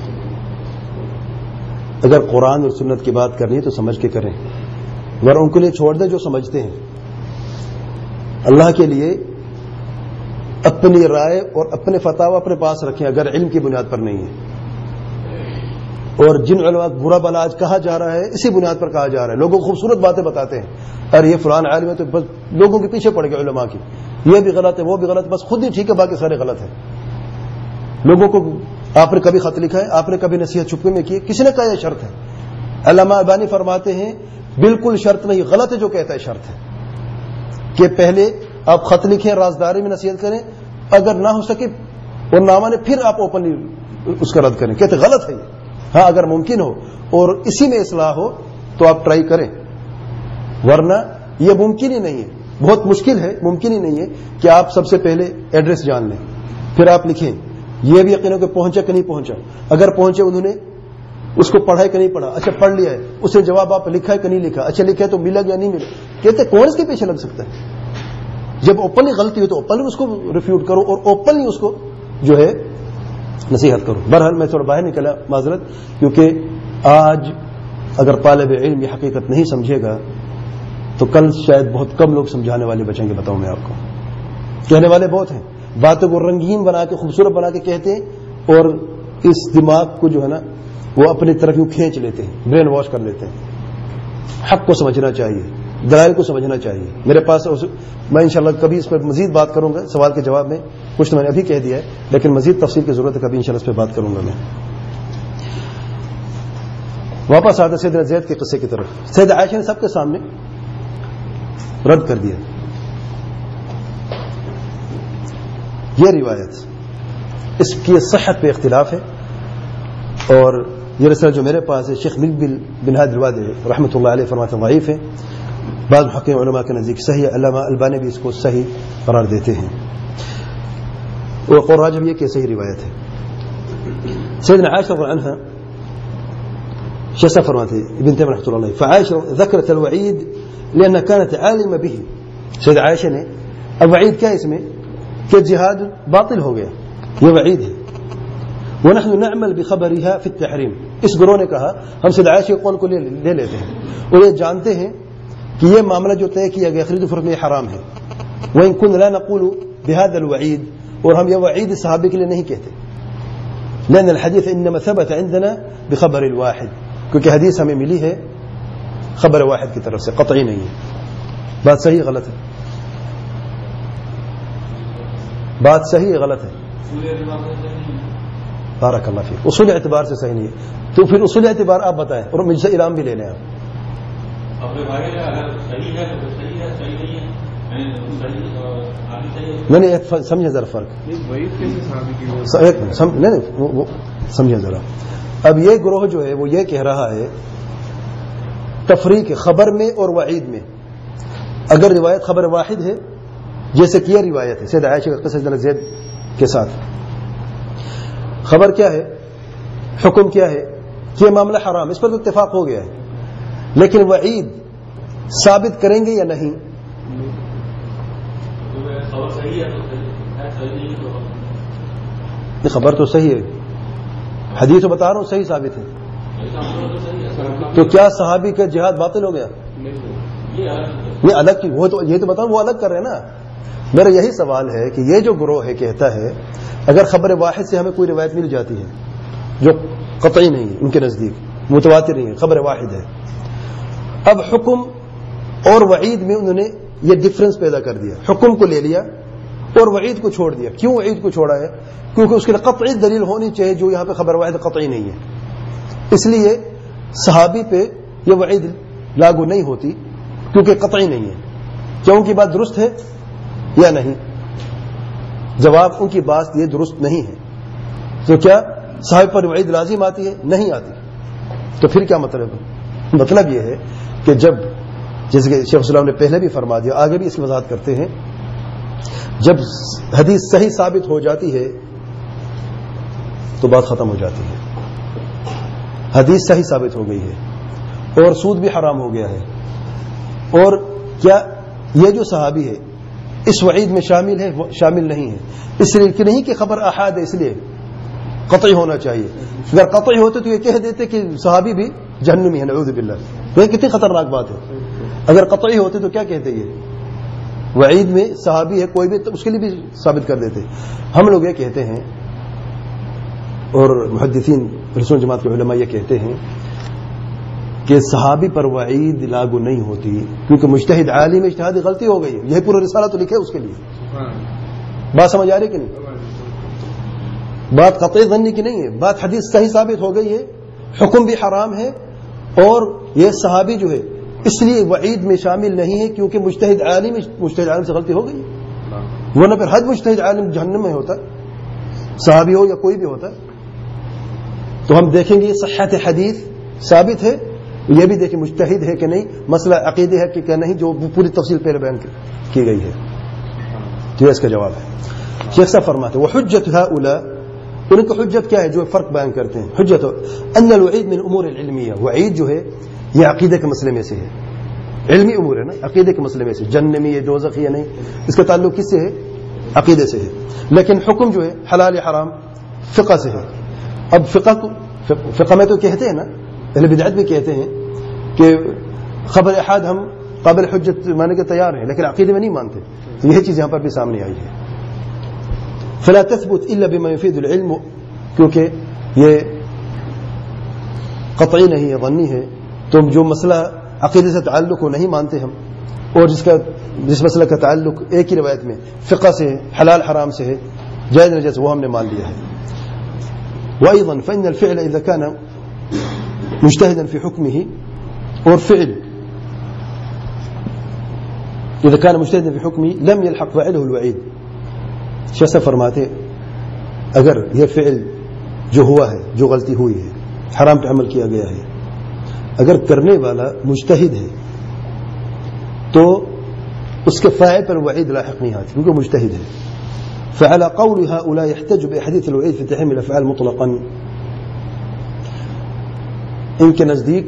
اگر قرآن اور سنت کی بات کرنی ہے تو سمجھ کے کریں، ورنہ ان کے لیے چھوڑ دیں جو سمجھتے ہیں. اللہ کے لیے اپنی رائے اور اپنے فتاوی اپنے پاس رکھیں اگر علم کی بنیاد پر نہیں ہے. اور جن علماء برا بلا آج کہا جا رہا ہے اسی بنیاد پر کہا جا رہا ہے. لوگوں کو خوبصورت باتیں بتاتے ہیں، ارے یہ فلان عالم ہے تو بس لوگوں کے پیچھے پڑ گئے علماء کی، یہ بھی غلط ہے وہ بھی غلط، بس خود ہی ٹھیک ہے باقی سارے غلط ہیں. لوگوں کو آپ نے کبھی خط لکھا ہے؟ آپ نے کبھی نصیحت چپکے میں کی؟ کسی نے کہا یہ شرط ہے؟ علامہ البانی فرماتے ہیں بالکل شرط نہیں، غلط ہے جو کہتا ہے شرط ہے کہ پہلے آپ خط لکھیں، رازداری میں نصیحت کریں، اگر نہ ہو سکے اور نہ مانے پھر آپ اوپنلی اس کا رد کریں. کہتے غلط ہے یہ. ہاں اگر ممکن ہو اور اسی میں اصلاح ہو تو آپ ٹرائی کریں، ورنہ یہ ممکن ہی نہیں ہے، بہت مشکل ہے، ممکن ہی نہیں ہے کہ آپ سب سے پہلے ایڈریس جان لیں پھر آپ لکھیں. یہ بھی یقین ہو کہ پہنچا کہ نہیں پہنچا. اگر پہنچے انہوں نے اس کو پڑھا ہے کہ نہیں پڑھا، اچھا پڑھ لیا ہے، اسے جواب آپ لکھا ہے کہ نہیں لکھا، اچھا لکھا ہے تو ملا یا نہیں ملا. کہتے کون اس کے پیچھے لگ سکتا ہے؟ جب اوپنلی غلطی ہو تو اوپنلی اس کو ریفیوٹ کرو اور اوپنلی اس کو جو ہے نصیحت کرو. بہرحال میں تھوڑا باہر نکلا معذرت, کیونکہ آج اگر طالب علم یہ حقیقت نہیں سمجھے گا تو کل شاید بہت کم لوگ سمجھانے والے بچیں گے. بتاؤں میں آپ کو, کہنے والے بہت ہیں, باتوں کو رنگین بنا کے خوبصورت بنا کے کہتے ہیں اور اس دماغ کو جو ہے نا وہ اپنی طرف یوں کھینچ لیتے ہیں, برین واش کر لیتے ہیں. حق کو سمجھنا چاہیے, دلائل کو سمجھنا چاہیے. میرے پاس میں انشاءاللہ کبھی اس پر مزید بات کروں گا سوال کے جواب میں, کچھ تو میں نے ابھی کہہ دیا ہے لیکن مزید تفصیل کی ضرورت ہے, کبھی انشاءاللہ اس پہ بات کروں گا میں. واپس آتے سیدنا زید کے قصے کی طرف. سیدہ عائشہ نے سب کے سامنے رد کر دیا. یہ روایت اس کی صحت پہ اختلاف ہے, اور یہ رسالہ جو میرے پاس ہے شیخ مقبل بن ہادی الوادی رحمۃ اللہ علیہ فرماتے ہیں ضعیف ہے, بعض محققین علماء کے نزدیک صحیح ہے, علامہ البانی بھی اس کو صحیح قرار دیتے ہیں, اور قول راجح یہ کہ صحیح روایت ہے. سیدنا عائشہ رضی اللہ عنہا شیخ فرماتے ہیں ابن تیمیہ رحمۃ اللہ علیہ, فعائشہ ذکرت الوعید لأنها كانت عالمة به. سیدہ عائشہ نے الوعید کیا اس میں کہ جہاد باطل ہو گیا, یہ وعید ہے. ونحن نعمل بخبرها في التحريم. اس گروہ نے کہا ہم سیدہ عائشہ کے قول کو لے لیتے ہیں اور یہ جانتے ہیں کہ یہ معاملہ جو طے کیا گیا خرید و فروخت میں حرام ہے. وإن كنا لا نقول بهذا الوعيد, اور ہم یہ وعید صحابی کے لیے نہیں کہتے, لأن الحديث إنما ثبت عندنا بخبر الواحد, کیونکہ حدیث ہمیں ملی ہے خبر واحد کی طرف سے, قطعی نہیں ہے. بات صحیح غلط ہے, بات صحیح غلط ہے. بارک اللہ فیک. اصول اعتبار سے صحیح نہیں ہے, تو پھر اصول اعتبار آپ بتائیں اور مجھ سے انعام بھی لے لیں آپ. نہیں سمجھے ذرا فرق, سمجھے ذرا. اب یہ گروہ جو ہے وہ یہ کہہ رہا ہے تفریق خبر میں اور وعید میں. اگر روایت خبر واحد ہے جیسے کہ یہ روایت ہے سیدہ عائشہ کا قصہ زید کے ساتھ, خبر کیا ہے, حکم کیا ہے کہ یہ معاملہ حرام, اس پر تو اتفاق ہو گیا ہے, لیکن وعید ثابت کریں گے یا نہیں؟ خبر تو صحیح ہے, حدیث تو بتا رہا ہوں صحیح ثابت ہے, تو کیا صحابی کا جہاد باطل ہو گیا؟ یہ الگ کی, وہ تو یہ تو بتاؤں وہ الگ کر رہے ہیں نا. میرا یہی سوال ہے کہ یہ جو گروہ ہے کہتا ہے اگر خبر واحد سے ہمیں کوئی روایت مل جاتی ہے جو قطعی نہیں ہے ان کے نزدیک, متواتر نہیں ہے, خبر واحد ہے, اب حکم اور وعید میں انہوں نے یہ ڈفرنس پیدا کر دیا, حکم کو لے لیا اور وعید کو چھوڑ دیا. کیوں وعید کو چھوڑا ہے؟ کیونکہ اس کے لیے قطعی دلیل ہونی چاہیے, جو یہاں پہ خبر واحد قطعی نہیں ہے, اس لیے صحابی پہ یہ وعید لاگو نہیں ہوتی کیونکہ قطعی نہیں ہے. کیا ان کی بات درست ہے یا نہیں؟ جواب ان کی بات یہ درست نہیں ہے. تو کیا صحابی پر وعید لازم آتی ہے؟ نہیں آتی. تو پھر کیا مطلب ہے؟ مطلب یہ ہے کہ جب, جیسے کہ شیخ الاسلام نے پہلے بھی فرما دیا, آگے بھی اس کی وضاحت کرتے ہیں, جب حدیث صحیح ثابت ہو جاتی ہے تو بات ختم ہو جاتی ہے. حدیث صحیح ثابت ہو گئی ہے اور سود بھی حرام ہو گیا ہے, اور کیا یہ جو صحابی ہے اس وعید میں شامل ہے؟ شامل نہیں ہے. اس لیے کہ نہیں کہ خبر احاد ہے اس لیے قطعی ہونا چاہیے. اگر قطعی ہوتے تو یہ کہہ دیتے کہ صحابی بھی جہنمی ہے, نعوذ باللہ. یہ کتنی خطرناک بات ہے. اگر قطعی ہوتے تو کیا کہتے یہ وعید میں صحابی ہے کوئی بھی, تو اس کے لیے بھی ثابت کر دیتے. ہم لوگ یہ کہتے ہیں اور محدثین رسول جماعت کے علماء یہ کہتے ہیں کہ صحابی پر وعید لاگو نہیں ہوتی کیونکہ مجتہد عالم میں اجتہادی غلطی ہو گئی. یہی پورا رسالہ تو لکھے اس کے لیے. بات سمجھ آ رہی کہ نہیں؟ بات قطعی ظنی کی نہیں ہے, بات حدیث صحیح ثابت ہو گئی ہے, حکم بھی حرام ہے, اور یہ صحابی جو ہے اس لیے وعید میں شامل نہیں ہے کیونکہ مجتہد عالم سے غلطی ہو گئی. ورنہ پھر حد مجتہد عالم جہنم میں ہوتا, صحابی ہو یا کوئی بھی ہوتا. تو ہم دیکھیں گے صحت حدیث ثابت ہے, یہ بھی دیکھیں مجتہد ہے کہ نہیں, مسئلہ عقیدے ہے کہ کیا نہیں, جو پوری تفصیل پہلے بیان کی گئی ہے. تو یہ اس کا جواب ہے. شیخ صاحب فرماتے وہ حجت هؤلاء, ان کی حجت کیا ہے جو فرق بیان کرتے ہیں. حجت ان الوعید من امور العلمیہ, وعید جو ہے یہ عقیدے کے مسئلے میں سے ہے, علمی امور ہے نا, عقیدے کے مسئلے میں سے, جنمی ہے دوزخی ہے نہیں, اس کا تعلق کس سے ہے؟ عقیدے سے ہے. لیکن حکم جو ہے حلال حرام فقہ سے ہے. اب فقہ میں تو کہتے ہیں نا، اہل بدعت بھی کہتے ہیں کہ خبر احاد ہم قابل حجت ماننے کے تیار ہیں، لیکن عقیدے میں نہیں مانتے. تو یہ چیز یہاں پر بھی سامنے آئی ہے. فلا تثبت الا بما يفيد العلم، کیونکہ یہ قطعی نہیں ہے، ظنی ہے. تو جو مسئلہ عقیدے سے تعلق ہو نہیں مانتے ہم، اور جس مسئلہ کا تعلق ایک ہی روایت میں فقہ سے ہے، حلال حرام سے ہے، جائز نجائز، وہ ہم نے مان لیا ہے. وأيضا فإن الفعل إذا كان مجتهدا في حكمه، اور فعل إذا كان مجتهدا في حكمه لم يلحق فاعله الوعيد. شیخ فرماتے اگر یہ فعل جو ہوا ہے، جو غلطی ہوئی ہے، حرام پہ عمل کیا گیا ہے، اگر کرنے والا مجتہد ہے تو اس کے فاعل پر وعید لاحق نہیں آتی، کیونکہ مجتہد ہے. فعلى قول هؤلاء يحتج بأحاديث الوعيد في تحريم الأفعال مطلقا. ان کے نزدیک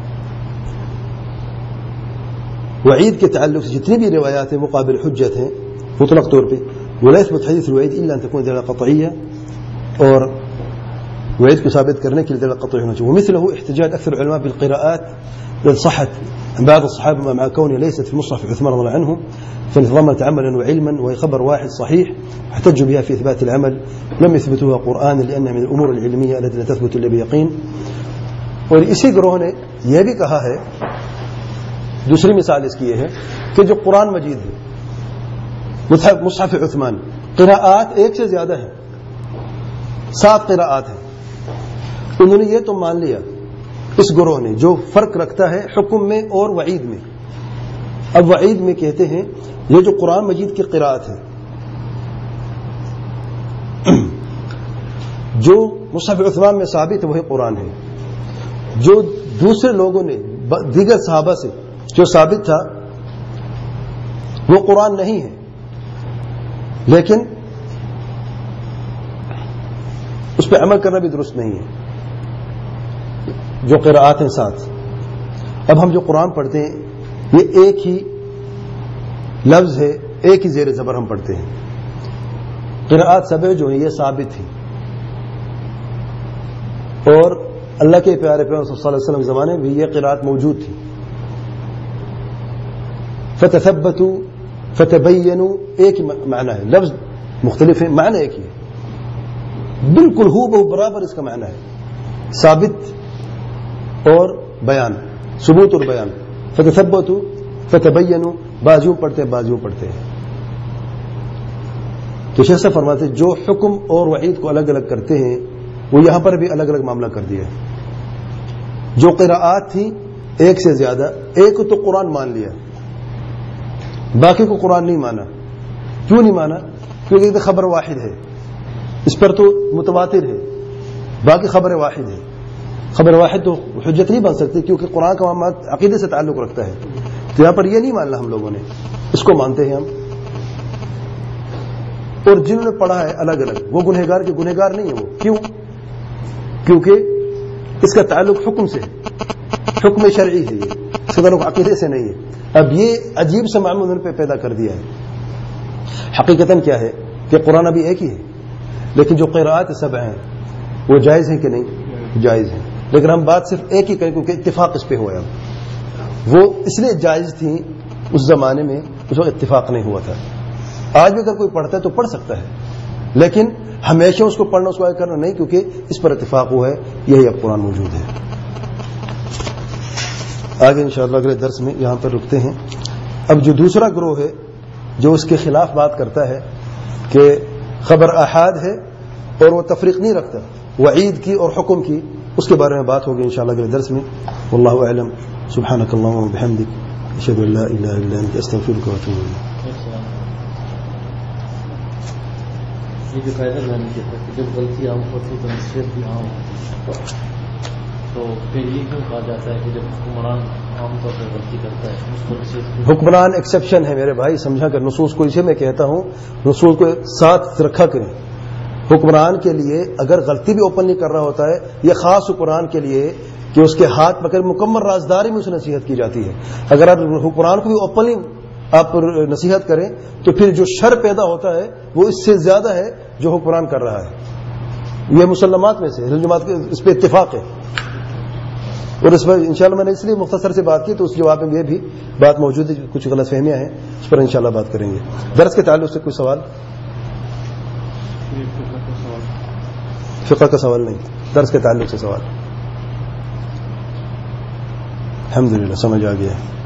وعید کے تعلق سے جتنی بھی روایات ہیں وہ قابل حجت ہیں مطلق طور پہ. ولا يثبت حديث الوعيد إلا أن تكون دلالة قطعية، اور وعید کو ثابت کرنے کے لیے دلالة قطعية ہونا چاہیے. ومثله احتجاج أكثر العلماء بالقراءات التي صحت عن بعض الصحابة مع كونها ليست في مصحف عثمان رضي الله عنه، فانضمت عملا وعلما، وهي خبر واحد صحيح احتجوا بها في إثبات العمل، لم يثبتوها قرآنا لأنها من الأمور العلمية التي لا تثبت إلا بيقين. اور اسی گروہ نے یہ بھی کہا ہے، دوسری مثال اس کی یہ ہے کہ جو قرآن مجید ہے، مصحف عثمان، قراءات ایک سے زیادہ ہیں، 7 قراءات ہیں. انہوں نے یہ تو مان لیا اس گروہ نے جو فرق رکھتا ہے حکم میں اور وعید میں. اب وعید میں کہتے ہیں یہ جو قرآن مجید کی قراءت ہے، جو مصحف عثمان میں ثابت ہے وہی قرآن ہے. جو دوسرے لوگوں نے دیگر صحابہ سے جو ثابت تھا وہ قرآن نہیں ہے، لیکن اس پہ عمل کرنا بھی درست نہیں ہے. جو قراءات ہیں 7. اب ہم جو قرآن پڑھتے ہیں یہ ایک ہی لفظ ہے، ایک ہی زیر زبر ہم پڑھتے ہیں. قراءات سب جو ہیں یہ ثابت تھی، اور اللہ کے پیارے پیغمبر صلی اللہ علیہ وسلم کے زمانے میں بھی یہ قراءات موجود تھی. فتثبتوا فتبینوا ایک ہی معنی ہے، لفظ مختلف ہے، معنی ایک ہی ہے، بالکل ہو بہو برابر اس کا معنی ہے، ثابت اور بیان، ثبوت اور بیان. فتثبتوا فتبینوا، بازیوں پڑھتے ہیں، بازیوں پڑھتے ہیں. تو شیخ صاحب فرماتے ہیں جو حکم اور وعید کو الگ الگ کرتے ہیں وہ یہاں پر بھی الگ الگ معاملہ کر دیا ہے. جو قراءات تھی ایک سے زیادہ، ایک تو قرآن مان لیا، باقی کو قرآن نہیں مانا. کیوں نہیں مانا؟ کیونکہ یہ خبر واحد ہے، اس پر تو متواتر ہے، باقی خبر واحد ہے. خبر واحد تو حجت نہیں بن سکتی کیونکہ قرآن کا معاملات عقیدے سے تعلق رکھتا ہے. تو یہاں پر یہ نہیں ماننا ہم لوگوں نے، اس کو مانتے ہیں ہم. اور جنہوں نے پڑھا ہے الگ الگ وہ گنہگار کے گنہگار نہیں ہے. وہ کیوں؟ کیونکہ اس کا تعلق حکم سے ہے، حکم شرعی ہے، یہ اس کا تعلق عقیدے سے نہیں ہے. اب یہ عجیب سے معمول انہوں نے پیدا کر دیا ہے. حقیقتاً کیا ہے کہ قرآن ابھی ایک ہی ہے، لیکن جو قراءات 7 ہیں وہ جائز ہیں کہ نہیں؟ جائز ہیں. لیکن ہم بات صرف ایک ہی کریں کیونکہ اتفاق اس پہ ہوا ہے. وہ اس لیے جائز تھیں اس زمانے میں، اس وقت اتفاق نہیں ہوا تھا. آج بھی اگر کوئی پڑھتا ہے تو پڑھ سکتا ہے، لیکن ہمیشہ اس کو پڑھنا، اس کو آگے کرنا نہیں، کیونکہ اس پر اتفاق ہوا ہے. یہی اب قرآن موجود ہے. آگے انشاءاللہ اگلے درس میں یہاں پر رکتے ہیں. اب جو دوسرا گروہ ہے جو اس کے خلاف بات کرتا ہے کہ خبر احاد ہے اور وہ تفریق نہیں رکھتا وعید کی اور حکم کی، اس کے بارے میں بات ہوگی انشاءاللہ اگلے درس میں. واللہ اعلم. سبحانک اللہم وبحمدک، اشہد ان لا الہ الا انت، استغفرک واتوب الیک. یہ جو قاعدہ بیان کیا تھا کہ جب غلطی عام ہوتی ہے تو نصیحت بھی عام ہوتی ہے، تو پھر یہ کیوں کہا جاتا ہے کہ جب حکمران عام طور پر غلطی کرتا ہے اس کو نصیحت؟ حکمران ایکسیپشن ہے میرے بھائی، سمجھا کر. نصوص کو اسے میں کہتا ہوں، نصوص کو ساتھ رکھا کریں. حکمران کے لیے اگر غلطی بھی اوپن نہیں کر رہا ہوتا ہے، یہ خاص حکمران کے لیے کہ اس کے ہاتھ پکڑ مکمل رازداری میں اسے نصیحت کی جاتی ہے. اگر آپ حکمران کو بھی اوپنلی آپ نصیحت کریں تو پھر جو شر پیدا ہوتا ہے وہ اس سے زیادہ ہے جو حکمران کر رہا ہے. یہ مسلمات میں سے جماعت کے اس پہ اتفاق ہے. اور اس پر انشاءاللہ میں نے اس لیے مختصر سے بات کی تو اس جواب میں یہ بھی بات موجود ہے, کچھ غلط فہمیاں ہیں, اس پر انشاءاللہ بات کریں گے. درس کے تعلق سے کوئی سوال؟ فقہ کا سوال نہیں, درس کے تعلق سے سوال. الحمدللہ سمجھ آ گیا.